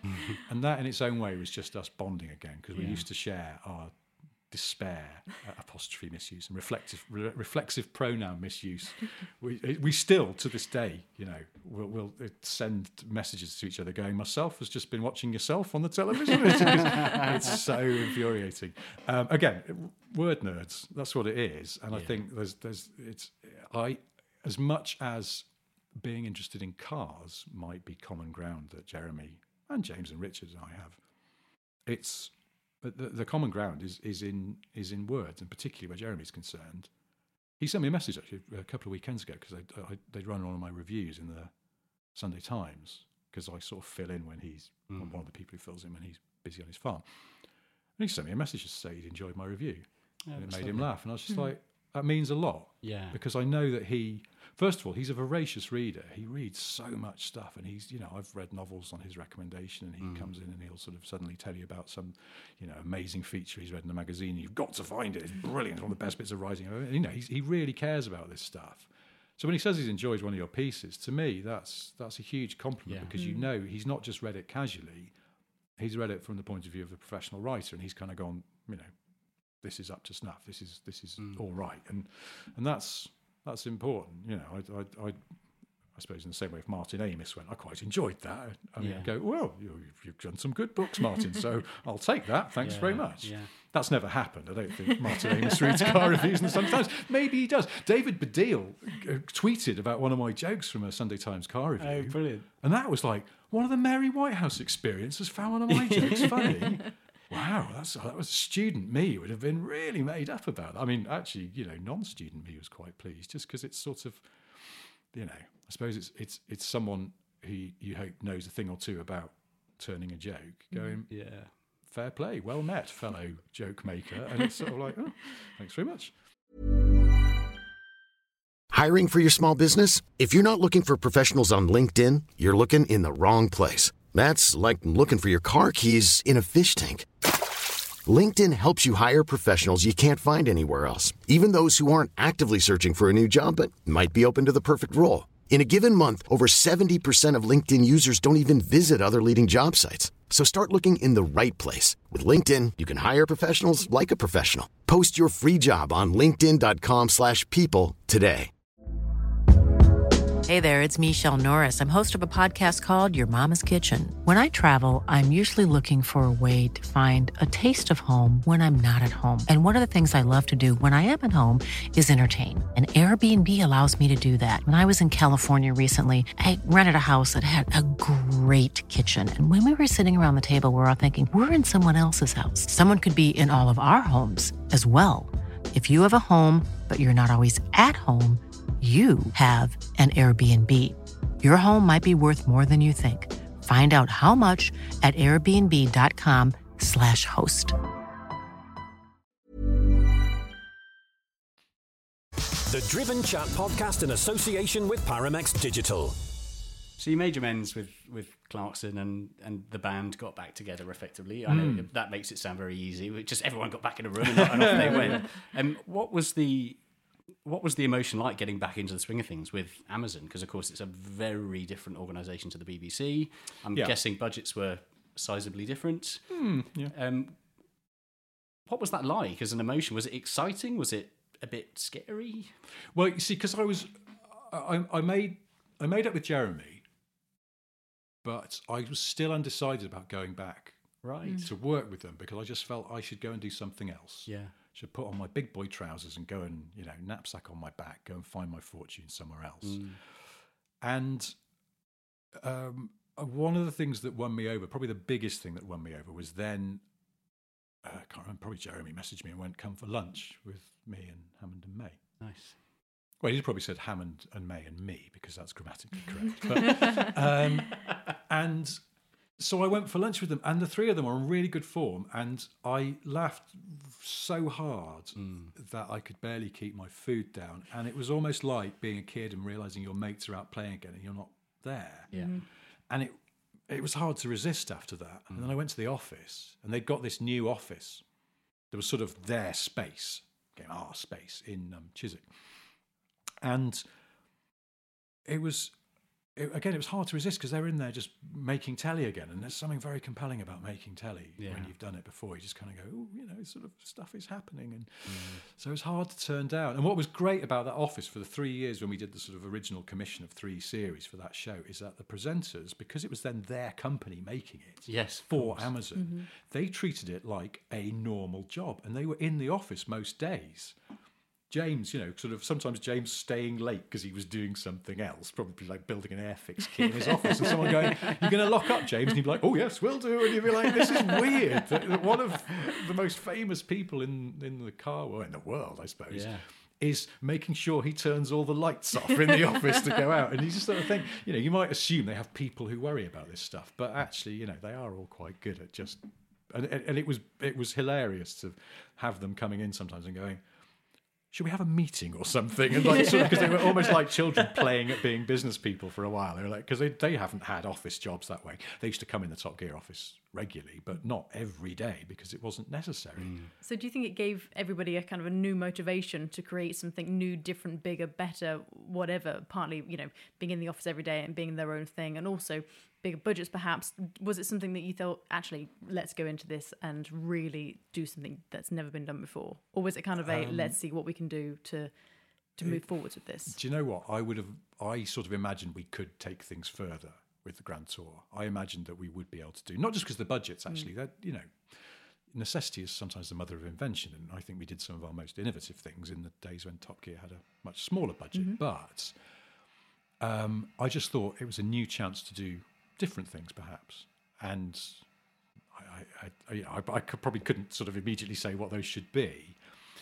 and that in its own way was just us bonding again, because we yeah. used to share our despair at apostrophe misuse and reflective re- reflexive pronoun misuse. We we still to this day, you know, we'll, we'll send messages to each other going, "Myself has just been watching yourself on the television." It's, it's so infuriating. Um, again, word nerds. That's what it is, and yeah. I think there's there's it's I as much as being interested in cars might be common ground that Jeremy and James and Richard and I have. It's But the, the common ground is is in is in words, and particularly where Jeremy's concerned. He sent me a message actually a couple of weekends ago, because I, I, they'd run one of my reviews in the Sunday Times, because I sort of fill in when he's mm. one of the people who fills in when he's busy on his farm. And he sent me a message to say he'd enjoyed my review, oh, and it made lovely. him laugh. And I was just mm. like, that means a lot. Yeah. Because I know that he, first of all, he's a voracious reader. He reads so much stuff, and he's, you know, I've read novels on his recommendation, and he mm. comes in and he'll sort of suddenly tell you about some, you know, amazing feature he's read in a magazine. You've got to find it. It's brilliant. It's one of the best bits of writing. You know, he's, he really cares about this stuff. So when he says he's enjoyed one of your pieces, to me, that's that's a huge compliment, yeah. because mm. you know he's not just read it casually. He's read it from the point of view of a professional writer, and he's kind of gone, you know, this is up to snuff. This is this is mm. all right, and and that's that's important. You know, I, I, I I suppose in the same way if Martin Amis went, I quite enjoyed that. I mean, Yeah. I'd go, well, you, you've done some good books, Martin, so I'll take that. Thanks Yeah, very much. yeah. That's never happened. I don't think Martin Amis reads car reviews in the Sunday Times. Maybe he does. David Baddiel uh, tweeted about one of my jokes from a Sunday Times car review. Oh, brilliant. And that was like, one of the Mary Whitehouse experience has found one of my jokes funny. Wow, that's, that was student me would have been really made up about that. I mean, actually, you know, non-student me was quite pleased just because it's sort of, you know, I suppose it's it's it's someone who you hope knows a thing or two about turning a joke, going, Yeah. fair play, well met, fellow joke maker. And it's sort of like, oh, thanks very much. Hiring for your small business? If you're not looking for professionals on LinkedIn, you're looking in the wrong place. That's like looking for your car keys in a fish tank. LinkedIn helps you hire professionals you can't find anywhere else, even those who aren't actively searching for a new job but might be open to the perfect role. In a given month, over seventy percent of LinkedIn users don't even visit other leading job sites. So start looking in the right place. With LinkedIn, you can hire professionals like a professional. Post your free job on linkedin.com slash people today. Hey there, it's Michelle Norris. I'm host of a podcast called Your Mama's Kitchen. When I travel, I'm usually looking for a way to find a taste of home when I'm not at home. And one of the things I love to do when I am at home is entertain. And Airbnb allows me to do that. When I was in California recently, I rented a house that had a great kitchen. And when we were sitting around the table, we were all thinking, we're in someone else's house. Someone could be in all of our homes as well. If you have a home, but you're not always at home, you have an Airbnb. Your home might be worth more than you think. Find out how much at airbnb.com slash host. The Driven Chat podcast in association with Paramex Digital. So you made amends with, with Clarkson and, and the band got back together effectively. I know that makes it sound very easy. It just everyone got back in a room and, and off they went. Um, what was the what was the emotion like getting back into the swing of things with Amazon? Because of course it's a very different organisation to the B B C. I'm Yeah. guessing budgets were sizably different. Mm, yeah. Um, what was that like as an emotion? Was it exciting? Was it a bit scary? Well, you see, because I was, I, I made, I made up with Jeremy, but I was still undecided about going back Right. to work with them because I just felt I should go and do something else. Yeah. Should put on my big boy trousers and go and, you know, knapsack on my back, go and find my fortune somewhere else. Mm. And um, one of the things that won me over, probably the biggest thing that won me over, was then, uh, I can't remember, probably Jeremy messaged me and went, come for lunch with me and Hammond and May. Nice. Well, he probably said Hammond and May and me because that's grammatically correct. But, um, and so I went for lunch with them, and the three of them are in really good form, and I laughed so hard Mm. that I could barely keep my food down. And it was almost like being a kid and realising your mates are out playing again and you're not there. Yeah. And it it was hard to resist after that. And then I went to the office, and they'd got this new office. There was sort of their space, okay, our space in um, Chiswick. And it was, it, again, it was hard to resist because they were in there just making telly again. And there's something very compelling about making telly Yeah. when you've done it before. You just kind of go, oh, you know, sort of stuff is happening. And so it's hard to turn down. And what was great about that office for the three years when we did the sort of original commission of three series for that show is that the presenters, because it was then their company making it Yes. of for course. Amazon, they treated it like a normal job. And they were in the office most days. James, you know, sort of sometimes James staying late because he was doing something else, probably like building an Airfix kit in his office, and someone going, "You're going to lock up, James?" And he'd be like, "Oh yes, we'll do." And you'd be like, "This is weird." That- that One of the most famous people in in the car, well, in the world, I suppose, Yeah. is making sure he turns all the lights off in the office to go out. And you just sort of think, you know, you might assume they have people who worry about this stuff, but actually, you know, they are all quite good at just. And and it was it was hilarious to have them coming in sometimes and going, should we have a meeting or something? And like, sort of, because they were almost like children playing at being business people for a while. They were like, because they, they haven't had office jobs that way. They used to come in the Top Gear office regularly, but not every day because it wasn't necessary. So do you think it gave everybody a kind of a new motivation to create something new, different, bigger, better, whatever? Partly, you know, being in the office every day and being their own thing, and also bigger budgets perhaps. Was it something that you thought, actually, let's go into this and really do something that's never been done before? Or was it kind of a, Um, let's see what we can do to to move forwards with this? Do you know what? I would have, I sort of imagined we could take things further with the Grand Tour. I imagined that we would be able to do, not just because the budgets actually, mm. that, you know, necessity is sometimes the mother of invention. And I think we did some of our most innovative things in the days when Top Gear had a much smaller budget. Mm-hmm. But um, I just thought it was a new chance to do different things perhaps. And I, I, I, I, I could, probably couldn't sort of immediately say what those should be.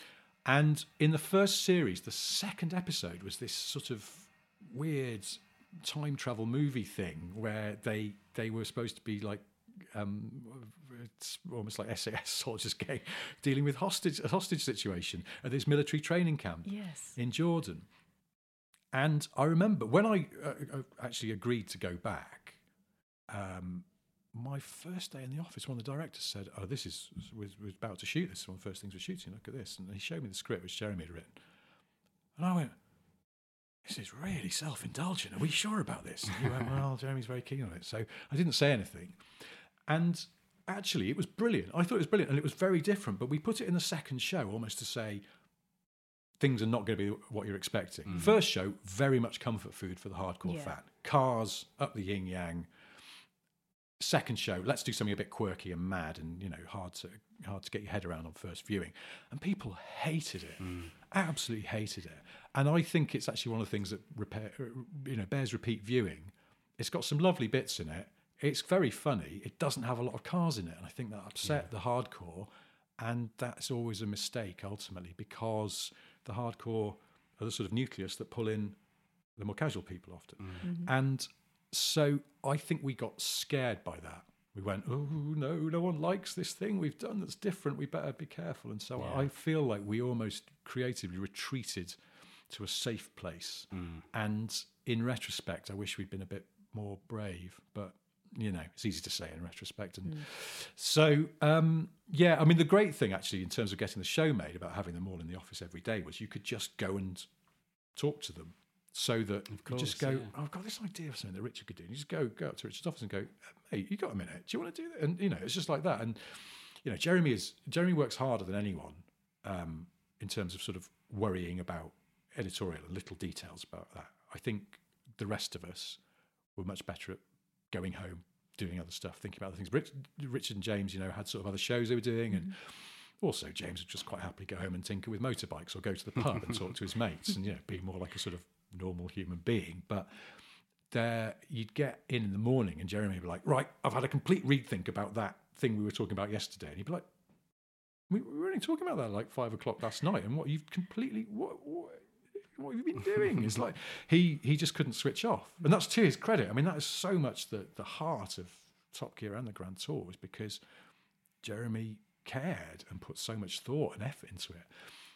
And in the first series, the second episode was this sort of weird time travel movie thing where they they were supposed to be like um, it's almost like S A S soldiers getting, dealing with hostage a hostage situation at this military training camp yes. in Jordan. And I remember when I uh, actually agreed to go back, um, my first day in the office, one of the directors said, "Oh, this is we're, we're about to shoot this. One of the first things we're shooting. Look at this." And he showed me the script which Jeremy had written, and I went, "This is really self-indulgent. Are we sure about this?" And he went, "Well, Jeremy's very keen on it." So I didn't say anything, and actually, it was brilliant. I thought it was brilliant, and it was very different. But we put it in the second show almost to say things are not going to be what you're expecting. Mm. First show, very much comfort food for the hardcore yeah. fan. Cars up the yin yang. Second show, let's do something a bit quirky and mad and, you know, hard to hard to get your head around on first viewing. And people hated it, mm. absolutely hated it. And I think it's actually one of the things that repair, you know, bears repeat viewing. It's got some lovely bits in it. It's very funny. It doesn't have a lot of cars in it, and I think that upset yeah. the hardcore. And that's always a mistake ultimately, because the hardcore are the sort of nucleus that pull in the more casual people often. Mm-hmm. And so I think we got scared by that. We went, "Oh, no, no one likes this thing we've done that's different. We better be careful." And so yeah. I feel like we almost creatively retreated to a safe place. Mm. And in retrospect, I wish we'd been a bit more brave. But, you know, it's easy to say in retrospect. And mm. so, um, yeah, I mean, the great thing actually in terms of getting the show made about having them all in the office every day was you could just go and talk to them. So that you just go, yeah. oh, I've got this idea of something that Richard could do. And you just go go up to Richard's office and go, "Hey, you got a minute? Do you want to do that?" And, you know, it's just like that. And, you know, Jeremy is Jeremy works harder than anyone um, in terms of sort of worrying about editorial and little details about that. I think the rest of us were much better at going home, doing other stuff, thinking about other things. Rich, Richard and James, you know, had sort of other shows they were doing. And also James would just quite happily go home and tinker with motorbikes or go to the pub and talk to his mates and, you know, be more like a sort of normal human being. But there you'd get in in the morning and Jeremy would be like, "Right, I've had a complete rethink about that thing we were talking about yesterday." And he'd be like, we, we were only talking about that at like five o'clock last night, and what you've completely what, what what have you been doing? It's like he he just couldn't switch off. And that's to his credit. I mean, that is so much the the heart of Top Gear and the Grand Tour, is because Jeremy cared and put so much thought and effort into it.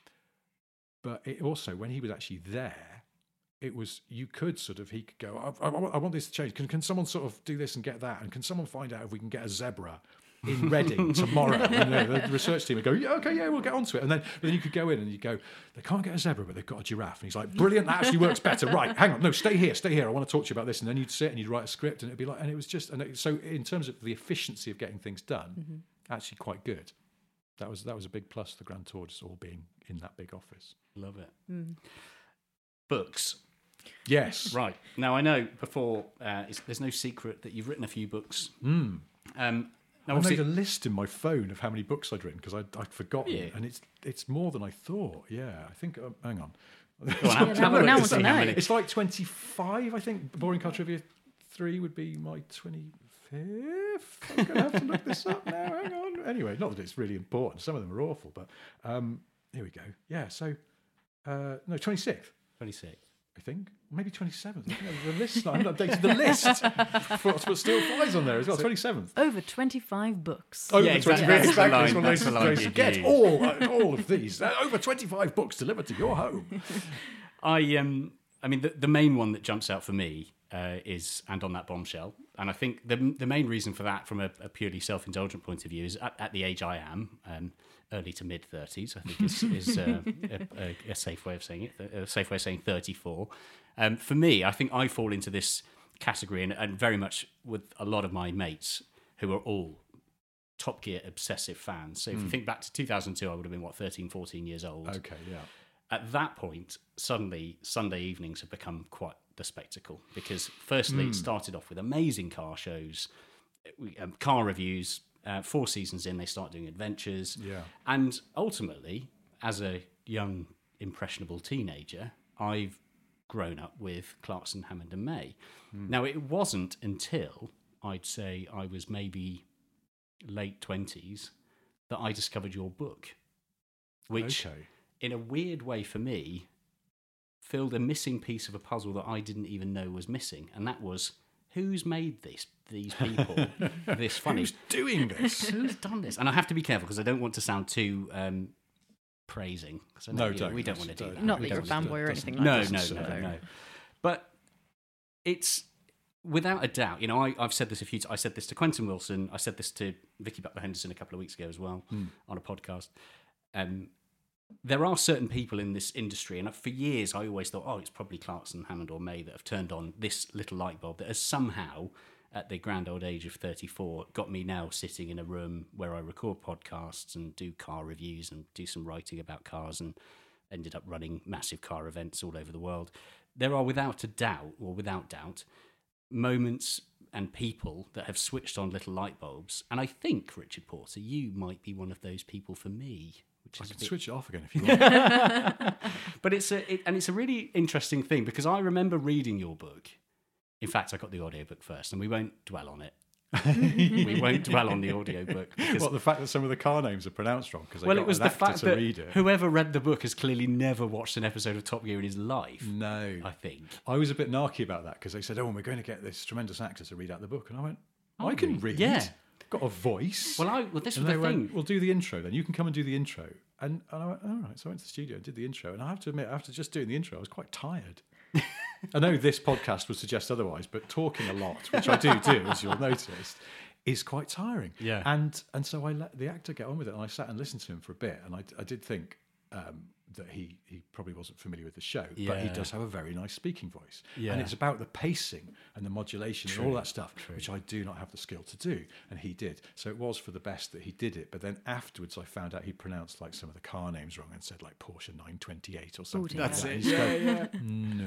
But it also, when he was actually there, it was, you could sort of, he could go, I, I, I want this to change. Can, can someone sort of do this and get that? And can someone find out if we can get a zebra in Reading tomorrow? And you know, the research team would go, "Yeah, okay, yeah, we'll get onto it." And then, then you could go in and you go, "They can't get a zebra, but they've got a giraffe." And he's like, "Brilliant, that actually works better. Right, hang on, no, stay here, stay here. I want to talk to you about this." And then you'd sit and you'd write a script, and it'd be like, and it was just, and it, so in terms of the efficiency of getting things done, mm-hmm. actually quite good. That was that was a big plus, the Grand Tour, just all being in that big office. Love it. Mm. Books. Yes. Right. Now, I know before, uh, it's, there's no secret that you've written a few books. Mm. Um, now I made a list in my phone of how many books I'd written, because I'd, I'd forgotten, yeah. and it's it's more than I thought. Yeah, I think, um, hang on. Go on, have, have a look to see how many. It's like twenty-five, I think. Boring Car Trivia three would be my twenty-fifth. I'm going to have to look this up now. Hang on. Anyway, not that it's really important. Some of them are awful, but um, here we go. Yeah, so, uh, no, twenty-sixth. twenty-sixth. I think. Maybe twenty-seventh. I think the list. I haven't updated the list. But Steel Flies on there as well. twenty-seventh. Over twenty-five books. Over yeah, exactly. twenty-five. That's Exactly. the line, that's the line you get use. all, uh, all of these. Uh, over twenty-five books delivered to your home. I um, I mean, the, the main one that jumps out for me uh, is "And on That Bombshell," and I think the the main reason for that, from a, a purely self-indulgent point of view, is at, at the age I am, um, early to mid thirties. I think is, is uh, a, a, a safe way of saying it. A safe way of saying thirty-four. Um, for me, I think I fall into this category, and, and very much with a lot of my mates who are all Top Gear obsessive fans. So if mm. you think back to two thousand two, I would have been, what, thirteen, fourteen years old. Okay, yeah. at that point, suddenly Sunday evenings have become quite the spectacle because, firstly, Mm. it started off with amazing car shows, we- um, car reviews. Uh, four seasons in, they start doing adventures. Yeah. And ultimately, as a young, impressionable teenager, I've grown up with Clarkson, Hammond and May. Mm. Now, it wasn't until, I'd say, I was maybe late twenties that I discovered your book, which, Okay. in a weird way for me, filled a missing piece of a puzzle that I didn't even know was missing, and that was, who's made this? These people this funny? Who's doing this? Who's done this? And I have to be careful because I don't want to sound too um, praising. 'Cause I know, No, you know, don't. we don't want to do Don't. that. Not We that you're a don't want to fanboy do or that. anything like No, that. no, so- no, no. But it's without a doubt. You know, I, I've said this a few times. I said this to Quentin Wilson. I said this to Vicky Buckler Henderson a couple of weeks ago as well on a podcast. Um, there are certain people in this industry, and for years I always thought, oh, it's probably Clarkson, Hammond, or May that have turned on this little light bulb that has somehow, at the grand old age of thirty-four, got me now sitting in a room where I record podcasts and do car reviews and do some writing about cars and ended up running massive car events all over the world. There are without a doubt, or without doubt, moments and people that have switched on little light bulbs. And I think, Richard Porter, you might be one of those people for me. Which I is a can bit- switch it off again if you want. But it's a, it, and it's a really interesting thing because I remember reading your book. In fact, I got the audiobook first, and we won't dwell on it. we won't dwell on the audiobook. because- What, the fact that some of the car names are pronounced wrong because well, got it was an the actor fact to that read it. whoever read the book has clearly never watched an episode of Top Gear in his life. No, I think. I was a bit narky about that because they said, "Oh, we're going to get this tremendous actor to read out the book," and I went, "I can read. Yeah. Got a voice." Well, I well, this and was they the went, thing. "We'll do the intro then. You can come and do the intro." And, and I went, "All right." So I went to the studio and did the intro, and I have to admit, after just doing the intro, I was quite tired. I know this podcast would suggest otherwise, but talking a lot, which I do do, as you'll notice, is quite tiring. Yeah. And and so I let the actor get on with it, and I sat and listened to him for a bit, and I, I did think um, that he he probably wasn't familiar with the show, but he Yeah. does have a very nice speaking voice, Yeah. and it's about the pacing and the modulation and all that stuff, which I do not have the skill to do, and he did. So it was for the best that he did it. But then afterwards, I found out he pronounced like some of the car names wrong and said like Porsche nine twenty-eight or something. That's like that. it. And you Yeah, go, yeah.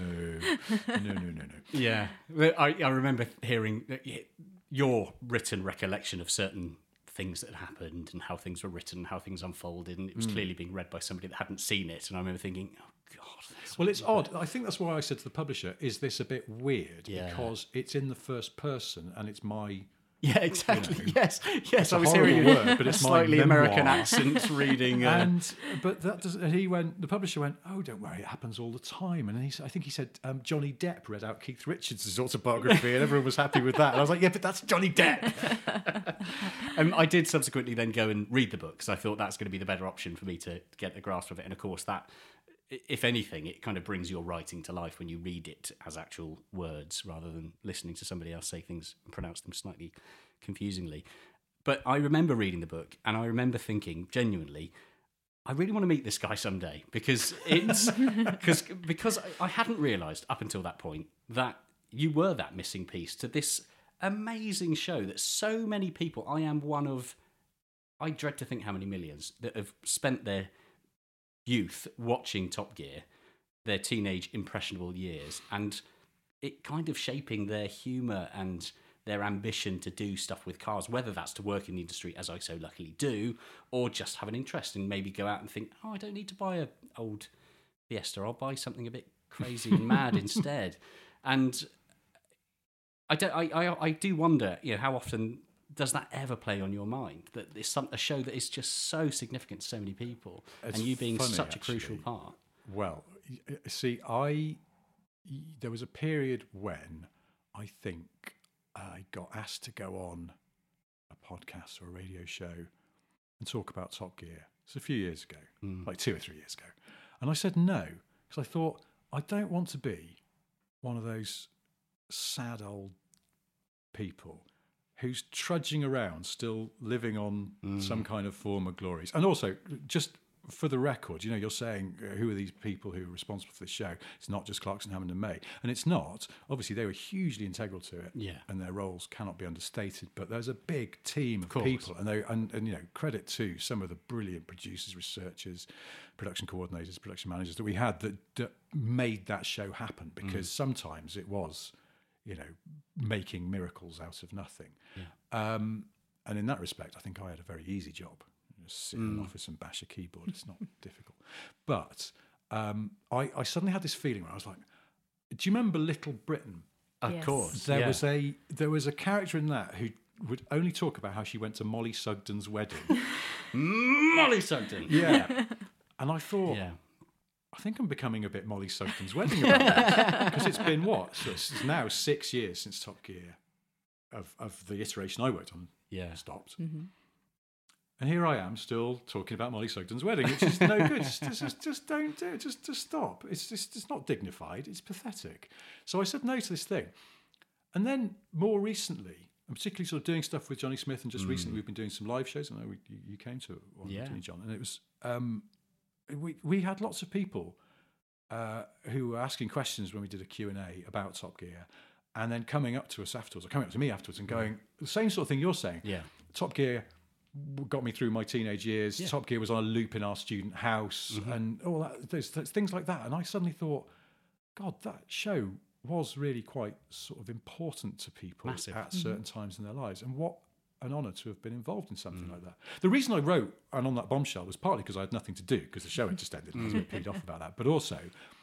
No, no, no, no, no. Yeah, Well, I, I remember hearing that y- your written recollection of certain things that had happened and how things were written, how things unfolded, and it was clearly being read by somebody that hadn't seen it. And I remember thinking, oh God. that's Well, it's odd. I think that's why I said to the publisher, "Is this a bit weird?" Yeah. Because it's in the first person and it's my. Yeah, exactly. Yes, yes. a I was horrible hearing word, but it's a my slightly American memoir. accent reading. Uh, And but that does. And he went. The publisher went, "Oh, don't worry, it happens all the time." And he, s- I think he said um, Johnny Depp read out Keith Richards' autobiography, and everyone was happy with that. And I was like, "Yeah, but that's Johnny Depp." um, I did subsequently then go and read the book because I thought that's going to be the better option for me to get a grasp of it. And of course, that, i- if anything, it kind of brings your writing to life when you read it as actual words rather than listening to somebody else say things and pronounce them slightly confusingly. But I remember reading the book and I remember thinking genuinely, I really want to meet this guy someday because it's because because I, I hadn't realised up until that point that you were that missing piece to this amazing show that so many people. I am one of. I dread to think how many millions that have spent their youth watching Top Gear, their teenage impressionable years, and it kind of shaping their humour and their ambition to do stuff with cars, whether that's to work in the industry, as I so luckily do, or just have an interest and maybe go out and think, oh, I don't need to buy a old Fiesta, I'll buy something a bit crazy and mad instead. And I, don't, I, I, I do wonder, you know, how often does that ever play on your mind? That it's some, a show that is just so significant to so many people, It's and you being funny, such a crucial actually. part. Well, y- see, I there was a period when I think I got asked to go on a podcast or a radio show and talk about Top Gear. It's a few years ago, like two or three years ago, and I said no because I thought I don't want to be one of those sad old people who's trudging around still living on some kind of former glories. And also, just for the record, you know, you're saying uh, who are these people who are responsible for this show? It's not just Clarkson, Hammond and May. And it's not. Obviously, they were hugely integral to it. Yeah. And their roles cannot be understated. But there's a big team of, course. people. And, they, and, and, you know, credit to some of the brilliant producers, researchers, production coordinators, production managers that we had that, that made that show happen. Because mm. sometimes it was, you know, making miracles out of nothing. Yeah. Um, and in that respect, I think I had a very easy job. Sit in an office and bash a keyboard. It's not difficult. But um, I, I suddenly had this feeling where I was like, do you remember Little Britain? Of Yes. course. There yeah. was a there was a character in that who would only talk about how she went to Molly Sugden's wedding. Molly Sugden. Yeah. And I thought, Yeah. I think I'm becoming a bit Molly Sugden's wedding about because it's been what? So it's now six years since Top Gear of, of the iteration I worked on Yeah. stopped. Mm-hmm. And here I am still talking about Molly Sugden's wedding, which is no good. Just, just, just don't do it. Just, just stop. It's just, it's not dignified. It's pathetic. So I said no to this thing. And then more recently, I'm particularly sort of doing stuff with Johnny Smith, and just mm. recently we've been doing some live shows. I know we, you, you came to one, yeah. didn't you, John? And it was um, we we had lots of people uh, who were asking questions when we did a Q and A about Top Gear, and then coming up to us afterwards, or coming up to me afterwards, and going the same sort of thing you're saying. Yeah. Top Gear got me through my teenage years. Yeah. Top Gear was on a loop in our student house, mm-hmm. and all that. There's, there's things like that. And I suddenly thought, God, that show was really quite sort of important to people Massive. at Mm-hmm. certain times in their lives. And what an honour to have been involved in something mm. like that. The reason I wrote And on That Bombshell was partly because I had nothing to do, because the show had just ended and I was a bit peed off about that. But also,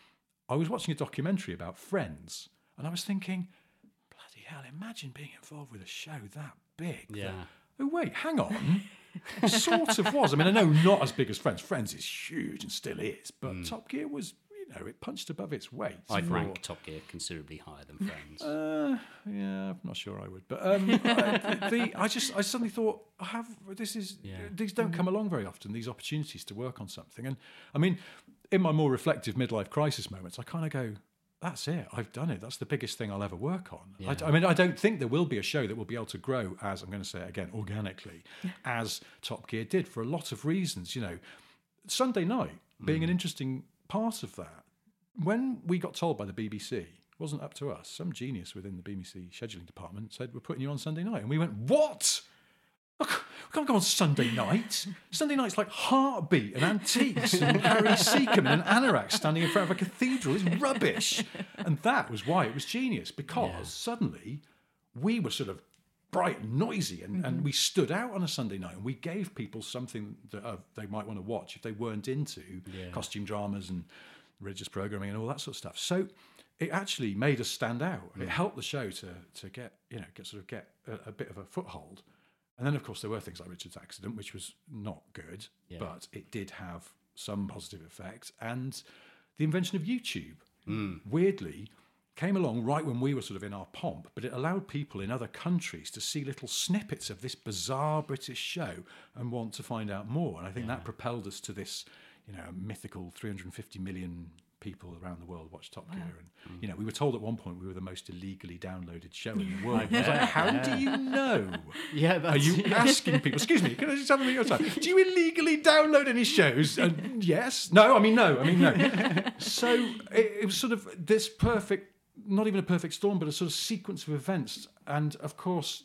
I was watching a documentary about Friends, and I was thinking, bloody hell, imagine being involved with a show that big. Yeah. That, oh, wait, hang on. It sort of was. I mean, I know not as big as Friends. Friends is huge and still is, but mm. Top Gear was, you know, it punched above its weight. I'd for, rank Top Gear considerably higher than Friends. Uh, yeah, I'm not sure I would, but um, I, the, I just I suddenly thought, I have this is Yeah. these don't come along very often. These opportunities to work on something, and I mean, in my more reflective midlife crisis moments, I kind of go, that's it. I've done it. That's the biggest thing I'll ever work on. Yeah. I, I mean, I don't think there will be a show that will be able to grow as, I'm going to say it again, organically, as Top Gear did for a lot of reasons. You know, Sunday night being Mm. an interesting part of that. When we got told by the B B C, it wasn't up to us. Some genius within the B B C scheduling department said, we're putting you on Sunday night. And we went, what? We can't go on Sunday night. Sunday night's like Heartbeat and Antiques and Harry Seacombe and an anorak standing in front of a cathedral. It's rubbish. And that was why it was genius, because Yeah. suddenly we were sort of bright and noisy, and, mm-hmm. and we stood out on a Sunday night, and we gave people something that uh, they might want to watch if they weren't into Yeah. costume dramas and religious programming and all that sort of stuff. So it actually made us stand out, and it helped the show to to get, you know, get sort of get a, a bit of a foothold. And then, of course, there were things like Richard's Accident, which was not good, Yeah. but it did have some positive effect. And the invention of YouTube, Mm. weirdly, came along right when we were sort of in our pomp, but it allowed people in other countries to see little snippets of this bizarre British show and want to find out more. And I think Yeah. that propelled us to this, you know, mythical three hundred fifty million people around the world watch Top Gear. And, you know, we were told at one point we were the most illegally downloaded show in the world. I was like, how do you know? Yeah, Are that's, you asking people, excuse me, can I just tell me your time? Do you illegally download any shows? And yes. No, I mean, no. I mean, no. So it, it was sort of this perfect, not even a perfect storm, but a sort of sequence of events. And of course,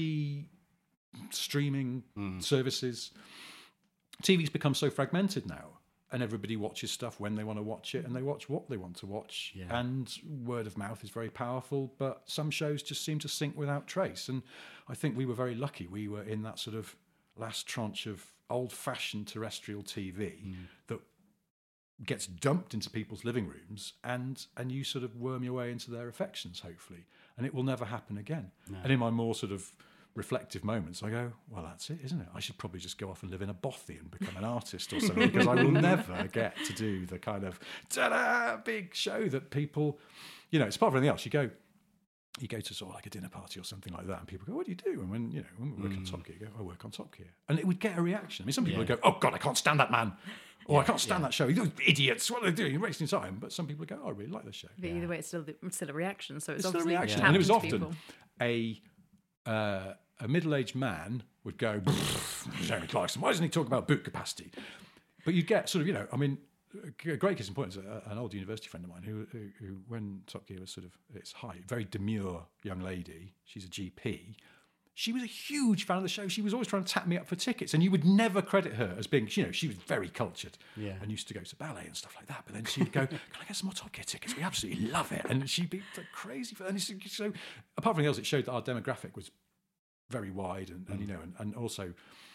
pre-streaming Mm. services, T V's become so fragmented now. And everybody watches stuff when they want to watch it, and they watch what they want to watch. Yeah. And word of mouth is very powerful, but some shows just seem to sink without trace. And I think we were very lucky. We were in that sort of last tranche of old-fashioned terrestrial T V Mm. that gets dumped into people's living rooms, and and you sort of worm your way into their affections, hopefully. And it will never happen again. No. And in my more sort of reflective moments, I go, well, that's it, isn't it? I should probably just go off and live in a bothy and become an artist or something, because I will never get to do the kind of ta-da, big show that people, you know, it's part of everything else. You go, you go to sort of like a dinner party or something like that, and people go, what do you do? And when, you know, when we work on Top Gear, you go, I work on Top Gear. And it would get a reaction. I mean, some people Yeah. would go, oh, God, I can't stand that man. Or Yeah, I can't stand yeah. that show. You idiots, what are they doing? You're wasting time. But some people go, oh, I really like the show. But either way, it's still it's still a reaction. So it's, It's still a obviously reaction. Yeah. And it was happened to often people. a uh, a middle-aged man would go, Jeremy Clarkson, why doesn't he talk about boot capacity? But but you get sort of, you know, I mean, a great case in point is a, an old university friend of mine who, who, who, when Top Gear was sort of at its height, very demure young lady, she's a G P, she was a huge fan of the show. She was always trying to tap me up for tickets, and you would never credit her as being, you know, she was very cultured yeah. and used to go to ballet and stuff like that. But then she'd go, "Can I get some more Top Gear tickets? We absolutely love it." And she'd be crazy for that. And so, apart from anything else, it showed that our demographic was very wide, and, and you know, and, and also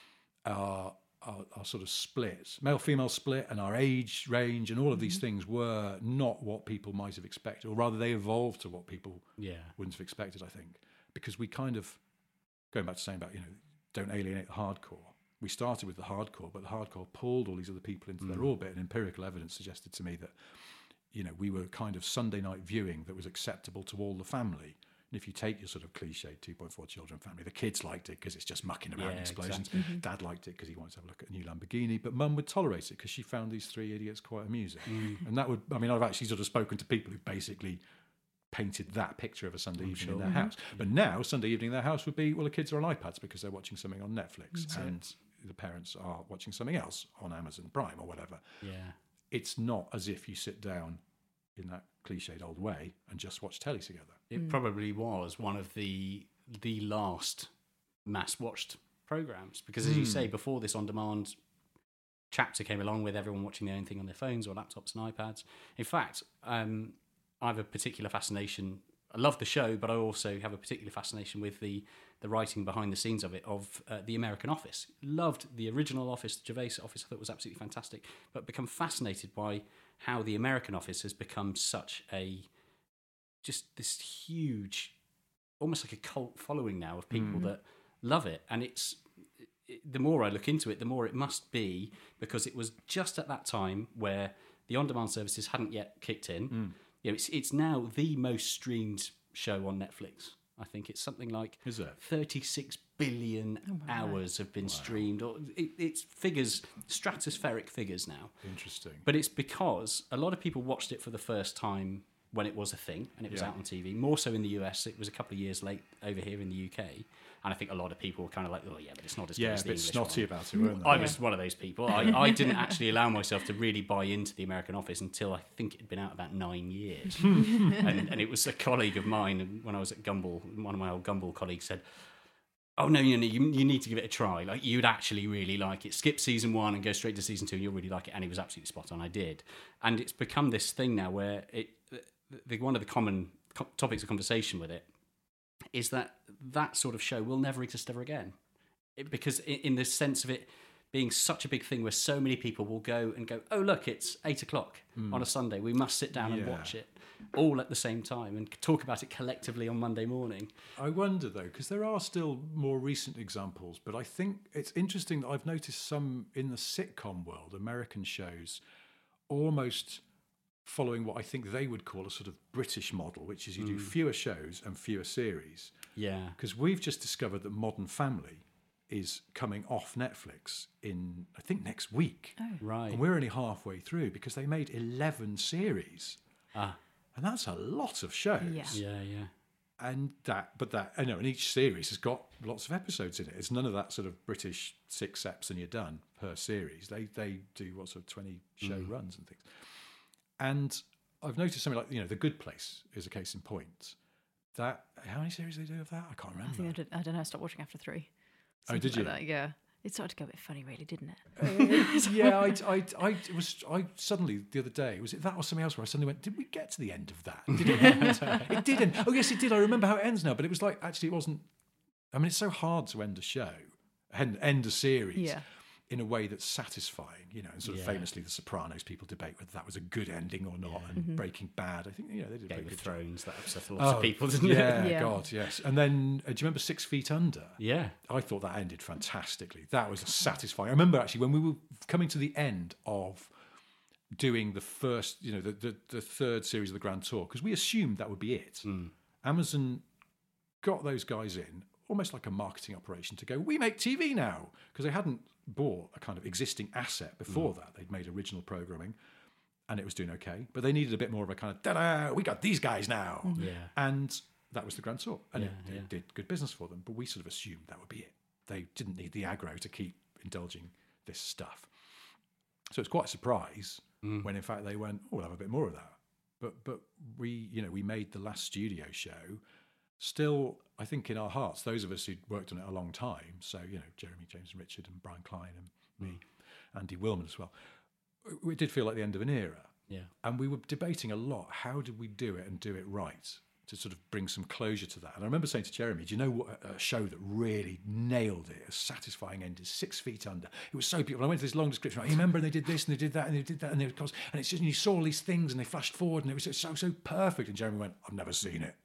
our, our our sort of split, male female split, and our age range, and all of these things were not what people might have expected, or rather, they evolved to what people yeah. wouldn't have expected. I think because we kind of. Going back to saying about, you know, don't alienate the hardcore. We started with the hardcore, but the hardcore pulled all these other people into mm. their orbit, and empirical evidence suggested to me that, you know, we were kind of Sunday night viewing that was acceptable to all the family. And if you take your sort of cliched two point four children family, the kids liked it because it's just mucking around yeah, explosions. Exactly. Mm-hmm. Dad liked it because he wanted to have a look at a new Lamborghini, but Mum would tolerate it because she found these three idiots quite amusing. Mm. And that would, I mean, I've actually sort of spoken to people who basically painted that picture of a Sunday I'm evening sure. in their Mm-hmm. house. But now, Sunday evening in their house would be, well, the kids are on iPads because they're watching something on Netflix, That's and it. the parents are watching something else on Amazon Prime or whatever. Yeah. It's not as if you sit down in that cliched old way and just watch telly together. It mm. probably was one of the the last mass watched programs, because as mm. you say, before this on-demand chapter came along with everyone watching their own thing on their phones or laptops and iPads. In fact, um, I have a particular fascination. I love the show, but I also have a particular fascination with the the writing behind the scenes of it, of uh, The American Office. Loved the original Office, the Gervais Office. I thought it was absolutely fantastic, but become fascinated by how The American Office has become such a, just this huge, almost like a cult following now of people mm. that love it. And it's, it, the more I look into it, the more it must be, because it was just at that time where the on-demand services hadn't yet kicked in. Mm. You know, it's it's now the most streamed show on Netflix. I think it's something like Is it? thirty-six billion oh hours have been wow. streamed. Or it, it's figures, stratospheric figures now. Interesting. But it's because a lot of people watched it for the first time when it was a thing and it was yeah. out on T V. More so in the U S. It was a couple of years late over here in the U K. And I think a lot of people were kind of like, oh yeah, but it's not as good yeah, as the English Yeah, a bit snotty one. about it, weren't they? I yeah. was one of those people. I, I didn't actually allow myself to really buy into The American Office until I think it had been out about nine years. and, and it was a colleague of mine, and when I was at Gumball, one of my old Gumball colleagues said, oh no, you, know, you, you need to give it a try. Like, you'd actually really like it. Skip season one and go straight to season two and you'll really like it. And it was absolutely spot on. I did. And it's become this thing now where it the, one of the common co- topics of conversation with it is that that sort of show will never exist ever again. It, because in, in the sense of it being such a big thing where so many people will go and go, oh, look, it's eight o'clock mm. on a Sunday. We must sit down yeah. and watch it all at the same time and talk about it collectively on Monday morning. I wonder, though, because there are still more recent examples, but I think it's interesting that I've noticed some in the sitcom world, American shows, almost following what I think they would call a sort of British model, which is you mm. do fewer shows and fewer series. Yeah. Because we've just discovered that Modern Family is coming off Netflix in, I think, next week. Oh. Right. And we're only halfway through because they made eleven series. Ah. And that's a lot of shows. Yeah, yeah. yeah. And that, but that, I know, and each series has got lots of episodes in it. It's none of that sort of British six eps and you're done per series. They they do what sort of twenty show mm. runs and things. And I've noticed something like, you know, The Good Place is a case in point. That, how many series did they do of that? I can't remember. I think I, did, I don't know, I stopped watching after three. Something oh, did you? Like that, yeah. It started to go a bit funny, really, didn't it? Uh, yeah, I, I, I it was. I suddenly the other day was it that or something else where I suddenly went, did we get to the end of that? Did it end? It didn't. Oh yes, it did. I remember how it ends now, but it was like actually it wasn't. I mean, it's so hard to end a show, end, end a series, yeah. in a way that's satisfying. You know, and sort of yeah. famously, The Sopranos people debate whether that was a good ending or not, Yeah. and Mm-hmm. Breaking Bad. I think you know they did a Game very of good Thrones, job. that upset lots Oh, of people, didn't yeah, it? Yeah. God, yes. And then, uh, do you remember Six Feet Under? Yeah. I thought that ended fantastically. That was satisfying. I remember actually when we were coming to the end of doing the first, you know, the the, the third series of the Grand Tour, because we assumed that would be it. Mm. Amazon got those guys in, almost like a marketing operation, to go, we make T V now, because they hadn't bought a kind of existing asset before mm. that. They'd made original programming, and it was doing okay, but they needed a bit more of a kind of, da-da, we got these guys now. Mm-hmm. Yeah. And that was the Grand Tour, and Yeah, it, it yeah. did good business for them, but we sort of assumed that would be it. They didn't need the aggro to keep indulging this stuff. So it's quite a surprise mm. when in fact they went, oh, we'll have a bit more of that. But but we, you know, we made the last studio show still, I think, in our hearts, those of us who'd worked on it a long time, so, you know, Jeremy, James and Richard and Brian Klein and me, mm. Andy Willman as well, it did feel like the end of an era. Yeah. And we were debating a lot, how did we do it and do it right to sort of bring some closure to that? And I remember saying to Jeremy, do you know what a show that really nailed it, a satisfying end, is Six Feet Under? It was so beautiful. I went through this long description. Right, you remember, and they did this, and they did that, and they did that, and they, and it's just, and you saw all these things, and they flashed forward, and it was just so, so perfect. And Jeremy went, I've never seen it.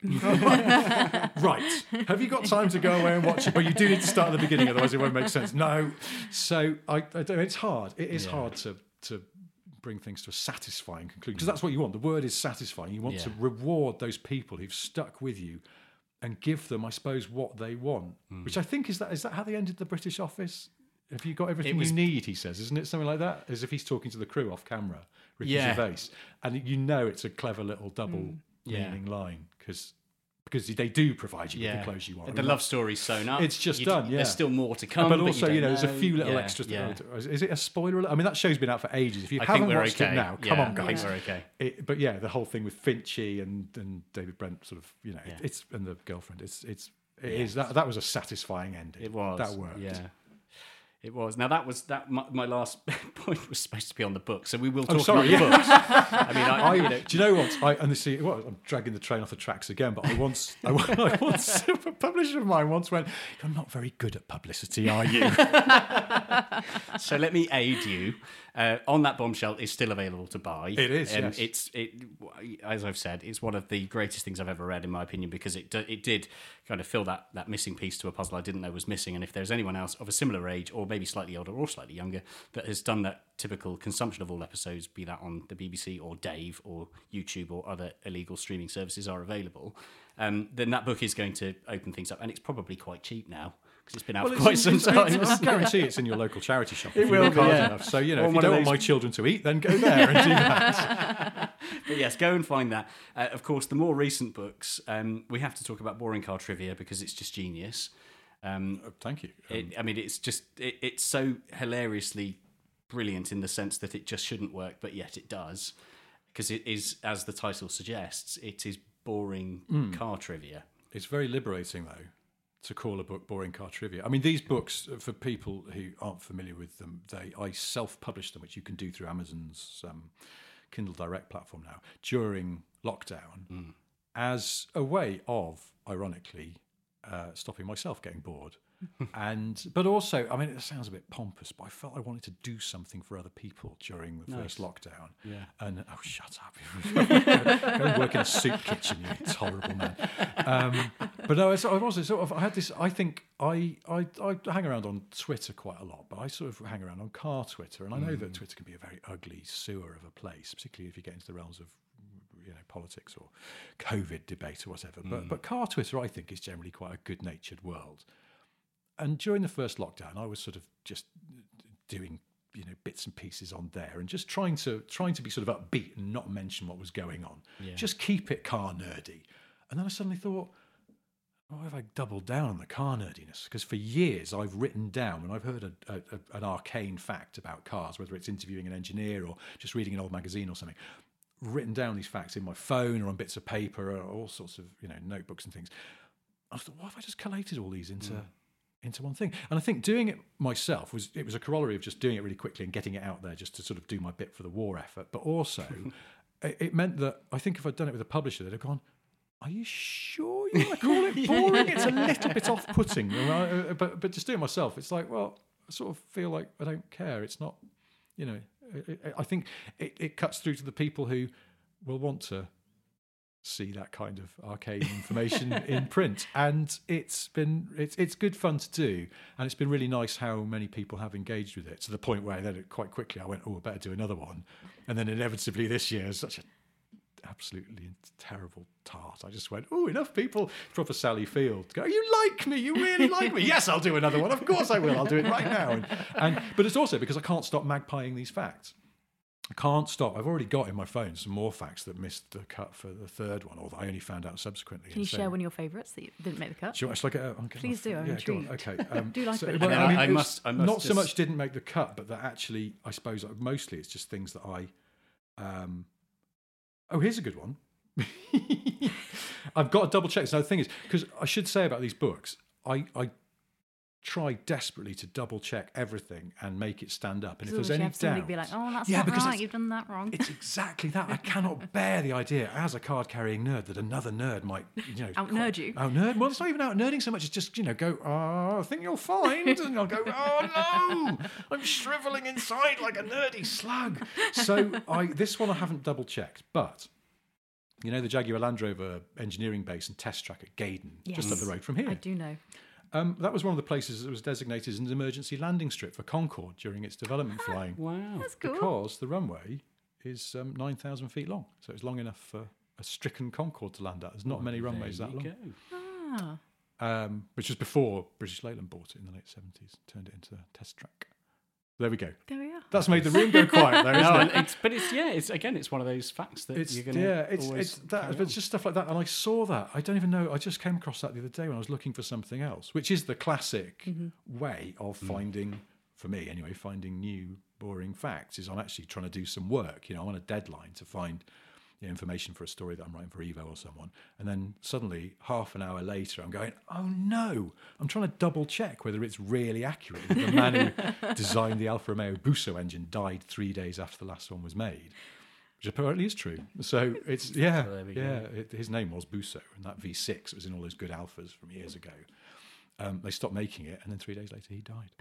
Right. Have you got time to go away and watch it? But you do need to start at the beginning, otherwise it won't make sense. No. So I, I don't, it's hard. It is yeah. hard to to bring things to a satisfying conclusion, because that's what you want. The word is satisfying. You want yeah. to reward those people who've stuck with you and give them, I suppose, what they want, mm. which I think is that is that how they ended the British office? Have you got everything was, you need, he says, isn't it? Something like that, as if he's talking to the crew off camera, Ricky yeah. Gervais, and you know it's a clever little double mm. meaning yeah. line, because because they do provide you yeah. with the clothes you want. The love story's sewn up. It's just you done, d- yeah. There's still more to come. But also, but you, you know, know, there's a few little yeah, extras. Yeah. Is it a spoiler alert? I mean, that show's been out for ages. If you I haven't think we're watched okay. it now, yeah, come on, guys. I think we're okay. It, but yeah, the whole thing with Finchy and, and David Brent, sort of, you know, yeah. it's and the girlfriend. It's it's it yeah. is that that was a satisfying ending. It was. That worked. Yeah. It was. Now that was that. My, my last point was supposed to be on the book, so we will talk oh, sorry, about yeah. the books. I mean, I, I, you know, do you know what? I and this, well, I'm dragging the train off the tracks again. But I once, I, I once, a publisher of mine once went, "You're not very good at publicity, are you?" So let me aid you. Uh, On That Bombshell is still available to buy. It is. Um, yes. It's it, as I've said, it's one of the greatest things I've ever read, in my opinion, because it it did kind of fill that that missing piece to a puzzle I didn't know was missing. And if there's anyone else of a similar age, or maybe slightly older or slightly younger, that has done that typical consumption of all episodes, be that on the B B C or Dave or YouTube or other illegal streaming services are available, um, then that book is going to open things up, and it's probably quite cheap now. It's been out well, for quite some time. I guarantee it's in your local charity shop. It will be, yeah. enough. So, you know, or if you don't want those... my children to eat, then go there and do that. But yes, go and find that. Uh, of course, the more recent books, um, we have to talk about Boring Car Trivia because it's just genius. Um, oh, thank you. Um, it, I mean, it's just, it, it's so hilariously brilliant in the sense that it just shouldn't work, but yet it does. Because it is, as the title suggests, it is boring mm. car trivia. It's very liberating, though, to call a book Boring Car Trivia. I mean, these books, for people who aren't familiar with them, they I self-published them, which you can do through Amazon's um, Kindle Direct platform now, during lockdown, mm. as a way of, ironically, uh, stopping myself getting bored. and But also, I mean, it sounds a bit pompous, but I felt I wanted to do something for other people during the nice. first lockdown. Yeah. And, oh, shut up. Go and work in a soup kitchen, you horrible man. Um, but no, I was sort of, I had this, I think, I, I I hang around on Twitter quite a lot, but I sort of hang around on car Twitter, and I know mm. that Twitter can be a very ugly sewer of a place, particularly if you get into the realms of, you know, politics or COVID debate or whatever. Mm. But but car Twitter, I think, is generally quite a good-natured world. And during the first lockdown, I was sort of just doing, you know, bits and pieces on there, and just trying to trying to be sort of upbeat and not mention what was going on. Yeah. Just keep it car nerdy. And then I suddenly thought, why have I doubled down on the car nerdiness? Because for years I've written down, when I've heard a, a, an arcane fact about cars, whether it's interviewing an engineer or just reading an old magazine or something, written down these facts in my phone or on bits of paper or all sorts of, you know, notebooks and things. I thought, why have I just collated all these into... Mm. into one thing? And I think doing it myself was it was a corollary of just doing it really quickly and getting it out there just to sort of do my bit for the war effort. But also it, it meant that I think if I'd done it with a publisher, they'd have gone, are you sure you want to call it boring? It's a little bit off-putting. But but just doing it myself, it's like, well, I sort of feel like I don't care. It's not, you know, it, I think it, it cuts through to the people who will want to see that kind of arcane information in print, and it's been it's it's good fun to do, and it's been really nice how many people have engaged with it, to the point where then quite quickly I went, oh, I better do another one, and then inevitably this year, such a absolutely terrible tart, I just went, oh, enough people, proper Sally Field, go, you like me, you really like me, yes, I'll do another one, of course I will, I'll do it right now. And, and but it's also because I can't stop magpieing these facts. I can't stop. I've already got in my phone some more facts that missed the cut for the third one, or that I only found out subsequently. Can you so, share one of your favourites that you didn't make the cut? Sure, it's like a, I'm Please do, I'm yeah, go on, intrigued. okay. Um, Do like so, a bit of well, chat. I, mean, I it was must- I must not so just- much didn't make the cut, but that actually, I suppose, mostly it's just things that I. Um, oh, here's a good one. I've got to double check. So the thing is, because I should say about these books, I, I try desperately to double check everything and make it stand up. And if Otherwise there's you any have somebody doubt, be like, oh, that's yeah, not because right, it's- you've done that wrong. It's exactly that. I cannot bear the idea as a card-carrying nerd that another nerd might, you know, Out-nerd you. Out-nerd. Well, it's not even out-nerding so much. It's just, you know, go, oh, I think you'll find, and I'll go, oh no, I'm shriveling inside like a nerdy slug. So I, this one I haven't double-checked, but you know the Jaguar Land Rover engineering base and test track at Gaydon, just up Yes. the road from here. I do know. Um, that was one of the places that was designated as an emergency landing strip for Concorde during its development flying. Wow. That's cool. Because the runway is um, nine thousand feet long. So it's long enough for a stricken Concorde to land at. There's not many runways There that you long. go. Ah, Um, which was before British Leyland bought it in the late seventies, turned it into a test track. There we go. there we are. That's made the room go quiet there, isn't No, it? it's, but it's yeah, it's again, it's one of those facts that It's you're going to yeah, it's always it's that, carry but on. it's just stuff like that. And I saw that. I don't even know. I just came across that the other day when I was looking for something else, which is the classic way of finding, for me anyway, finding new boring facts. Is I'm actually trying to do some work. You know, I'm on a deadline to find you know, information for a story that I'm writing for Evo or someone, and then suddenly half an hour later, I'm going, oh no! I'm trying to double check whether it's really accurate. That the man who designed the Alfa Romeo Busso engine died three days after the last one was made. Which apparently is true. So it's, yeah, there we yeah. It, his name was Busso, and that V six was in all those good Alphas from years ago. Um, they stopped making it, and then three days later he died.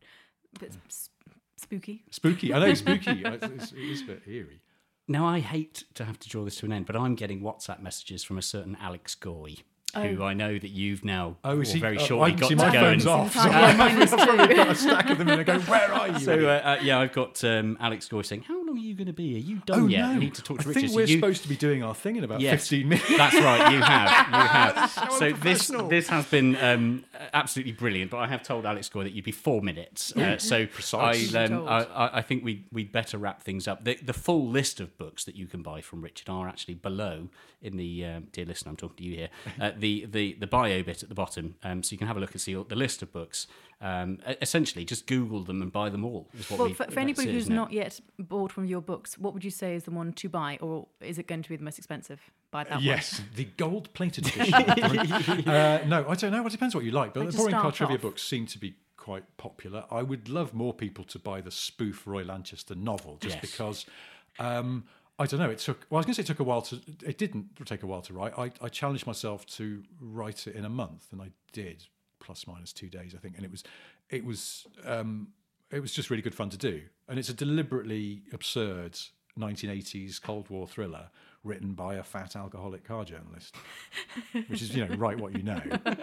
A bit s- spooky. Spooky. I know, spooky. It's, it's, it is a bit eerie. Now, I hate to have to draw this to an end, but I'm getting WhatsApp messages from a certain Alex Goy, who I know that you've now Oh, is or he? very oh, shortly I can got see to my go phone's and... off. So Uh, I've mine is probably got a stack of them in and go, where are you? So, uh, uh, yeah, I've got um, Alex Goy saying, how long are you going to be? Are you done oh, yet? no. I need to talk to I Richard. think So we're you- supposed to be doing our thing in about Yes, fifteen minutes. That's right, you have. You have. so so this unprofessional. this has been um, absolutely brilliant, but I have told Alex Goy that you'd be four minutes. Uh, so Precise. I, um, Told. I, I- I think we, we'd better wrap things up. The, the full list of books that you can buy from Richard are actually below in the, um, dear listener, I'm talking to you here, uh, the, the, the bio bit at the bottom. Um, so you can have a look and see all, the list of books. Um, e- essentially, just Google them and buy them all. Is what Well, we, for, for that's anybody it, who's isn't it? not yet bought one of your books, what would you say is the one to buy, or is it going to be the most expensive? Buy that Yes, the gold-plated edition. uh, no, I don't know. It depends what you like. But Like the to boring car start trivia off. books seem to be quite popular. I would love more people to buy the spoof Roy Lanchester novel, just Yes. because. Um, I don't know. It took. Well, I was going to say it took a while to. It didn't take a while to write. I, I challenged myself to write it in a month, and I did, plus minus two days, I think. And it was, it was, um, it was just really good fun to do. And it's a deliberately absurd nineteen eighties Cold War thriller written by a fat alcoholic car journalist, which is, you know, write what you know.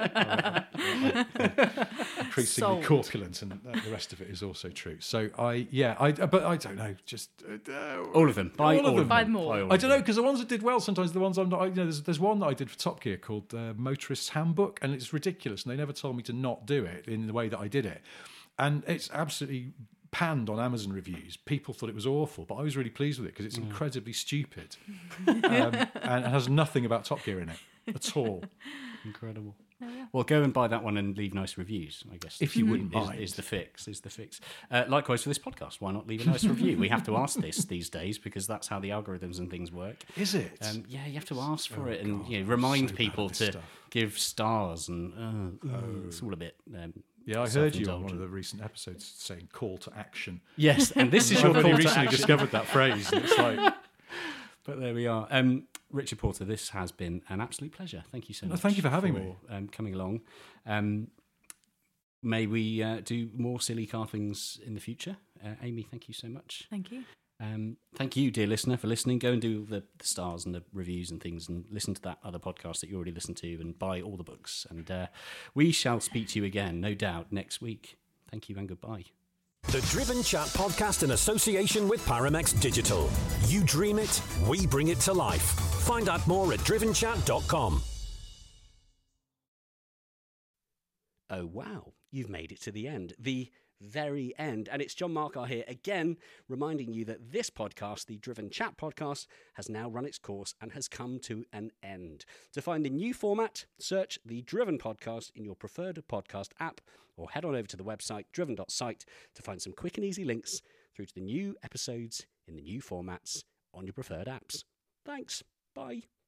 Increasingly Sold. corpulent, and uh, the rest of it is also true. So I, yeah, I, but I don't know. Just uh, All of them. Buy All all, of them. Buy them all. Buy all I of don't know, them. because the ones that did well, sometimes the ones I'm not. You know, there's, there's one that I did for Top Gear called uh, Motorist's Handbook, and it's ridiculous, and they never told me to not do it in the way that I did it, and it's absolutely panned on Amazon reviews. People thought it was awful, but I was really pleased with it because it's incredibly stupid um, and it has nothing about Top Gear in it at all. Incredible. Well, go and buy that one and leave nice reviews, I guess. If you wouldn't is, mind. is the fix. Is the fix. Uh, likewise for this podcast, why not leave a nice review? We have to ask this these days because that's how the algorithms and things work. Is it? Um, yeah, you have to ask for Oh, it and God, you know, I'm remind so bad people at this to stuff. give stars and uh, ooh, it's all a bit. Um, Yeah, I heard you on one self-indulgent. of the recent episodes saying call to action. Yes, and this is your I've call only to recently action. discovered that phrase, and it's like, But there we are. Um, Richard Porter, this has been an absolute pleasure. Thank you so No, much. thank you for having me. Um, coming along. Um, may we uh, do more silly car things in the future. Uh, Amy, thank you so much. Thank you. Um, thank you, dear listener, for listening. Go and do the, the stars and the reviews and things and listen to that other podcast that you already listened to and buy all the books. And uh, we shall speak to you again, no doubt, next week. Thank you and goodbye. The Driven Chat podcast in association with Paramex Digital. You dream it, we bring it to life. Find out more at driven chat dot com. Oh, wow. you've made it to the end. The very end. And it's John Markar here again, reminding you that this podcast, the Driven Chat podcast, has now run its course and has come to an end. To find a new format, search the Driven Podcast in your preferred podcast app, or head on over to the website driven dot site to find some quick and easy links through to the new episodes in the new formats on your preferred apps. Thanks. Bye.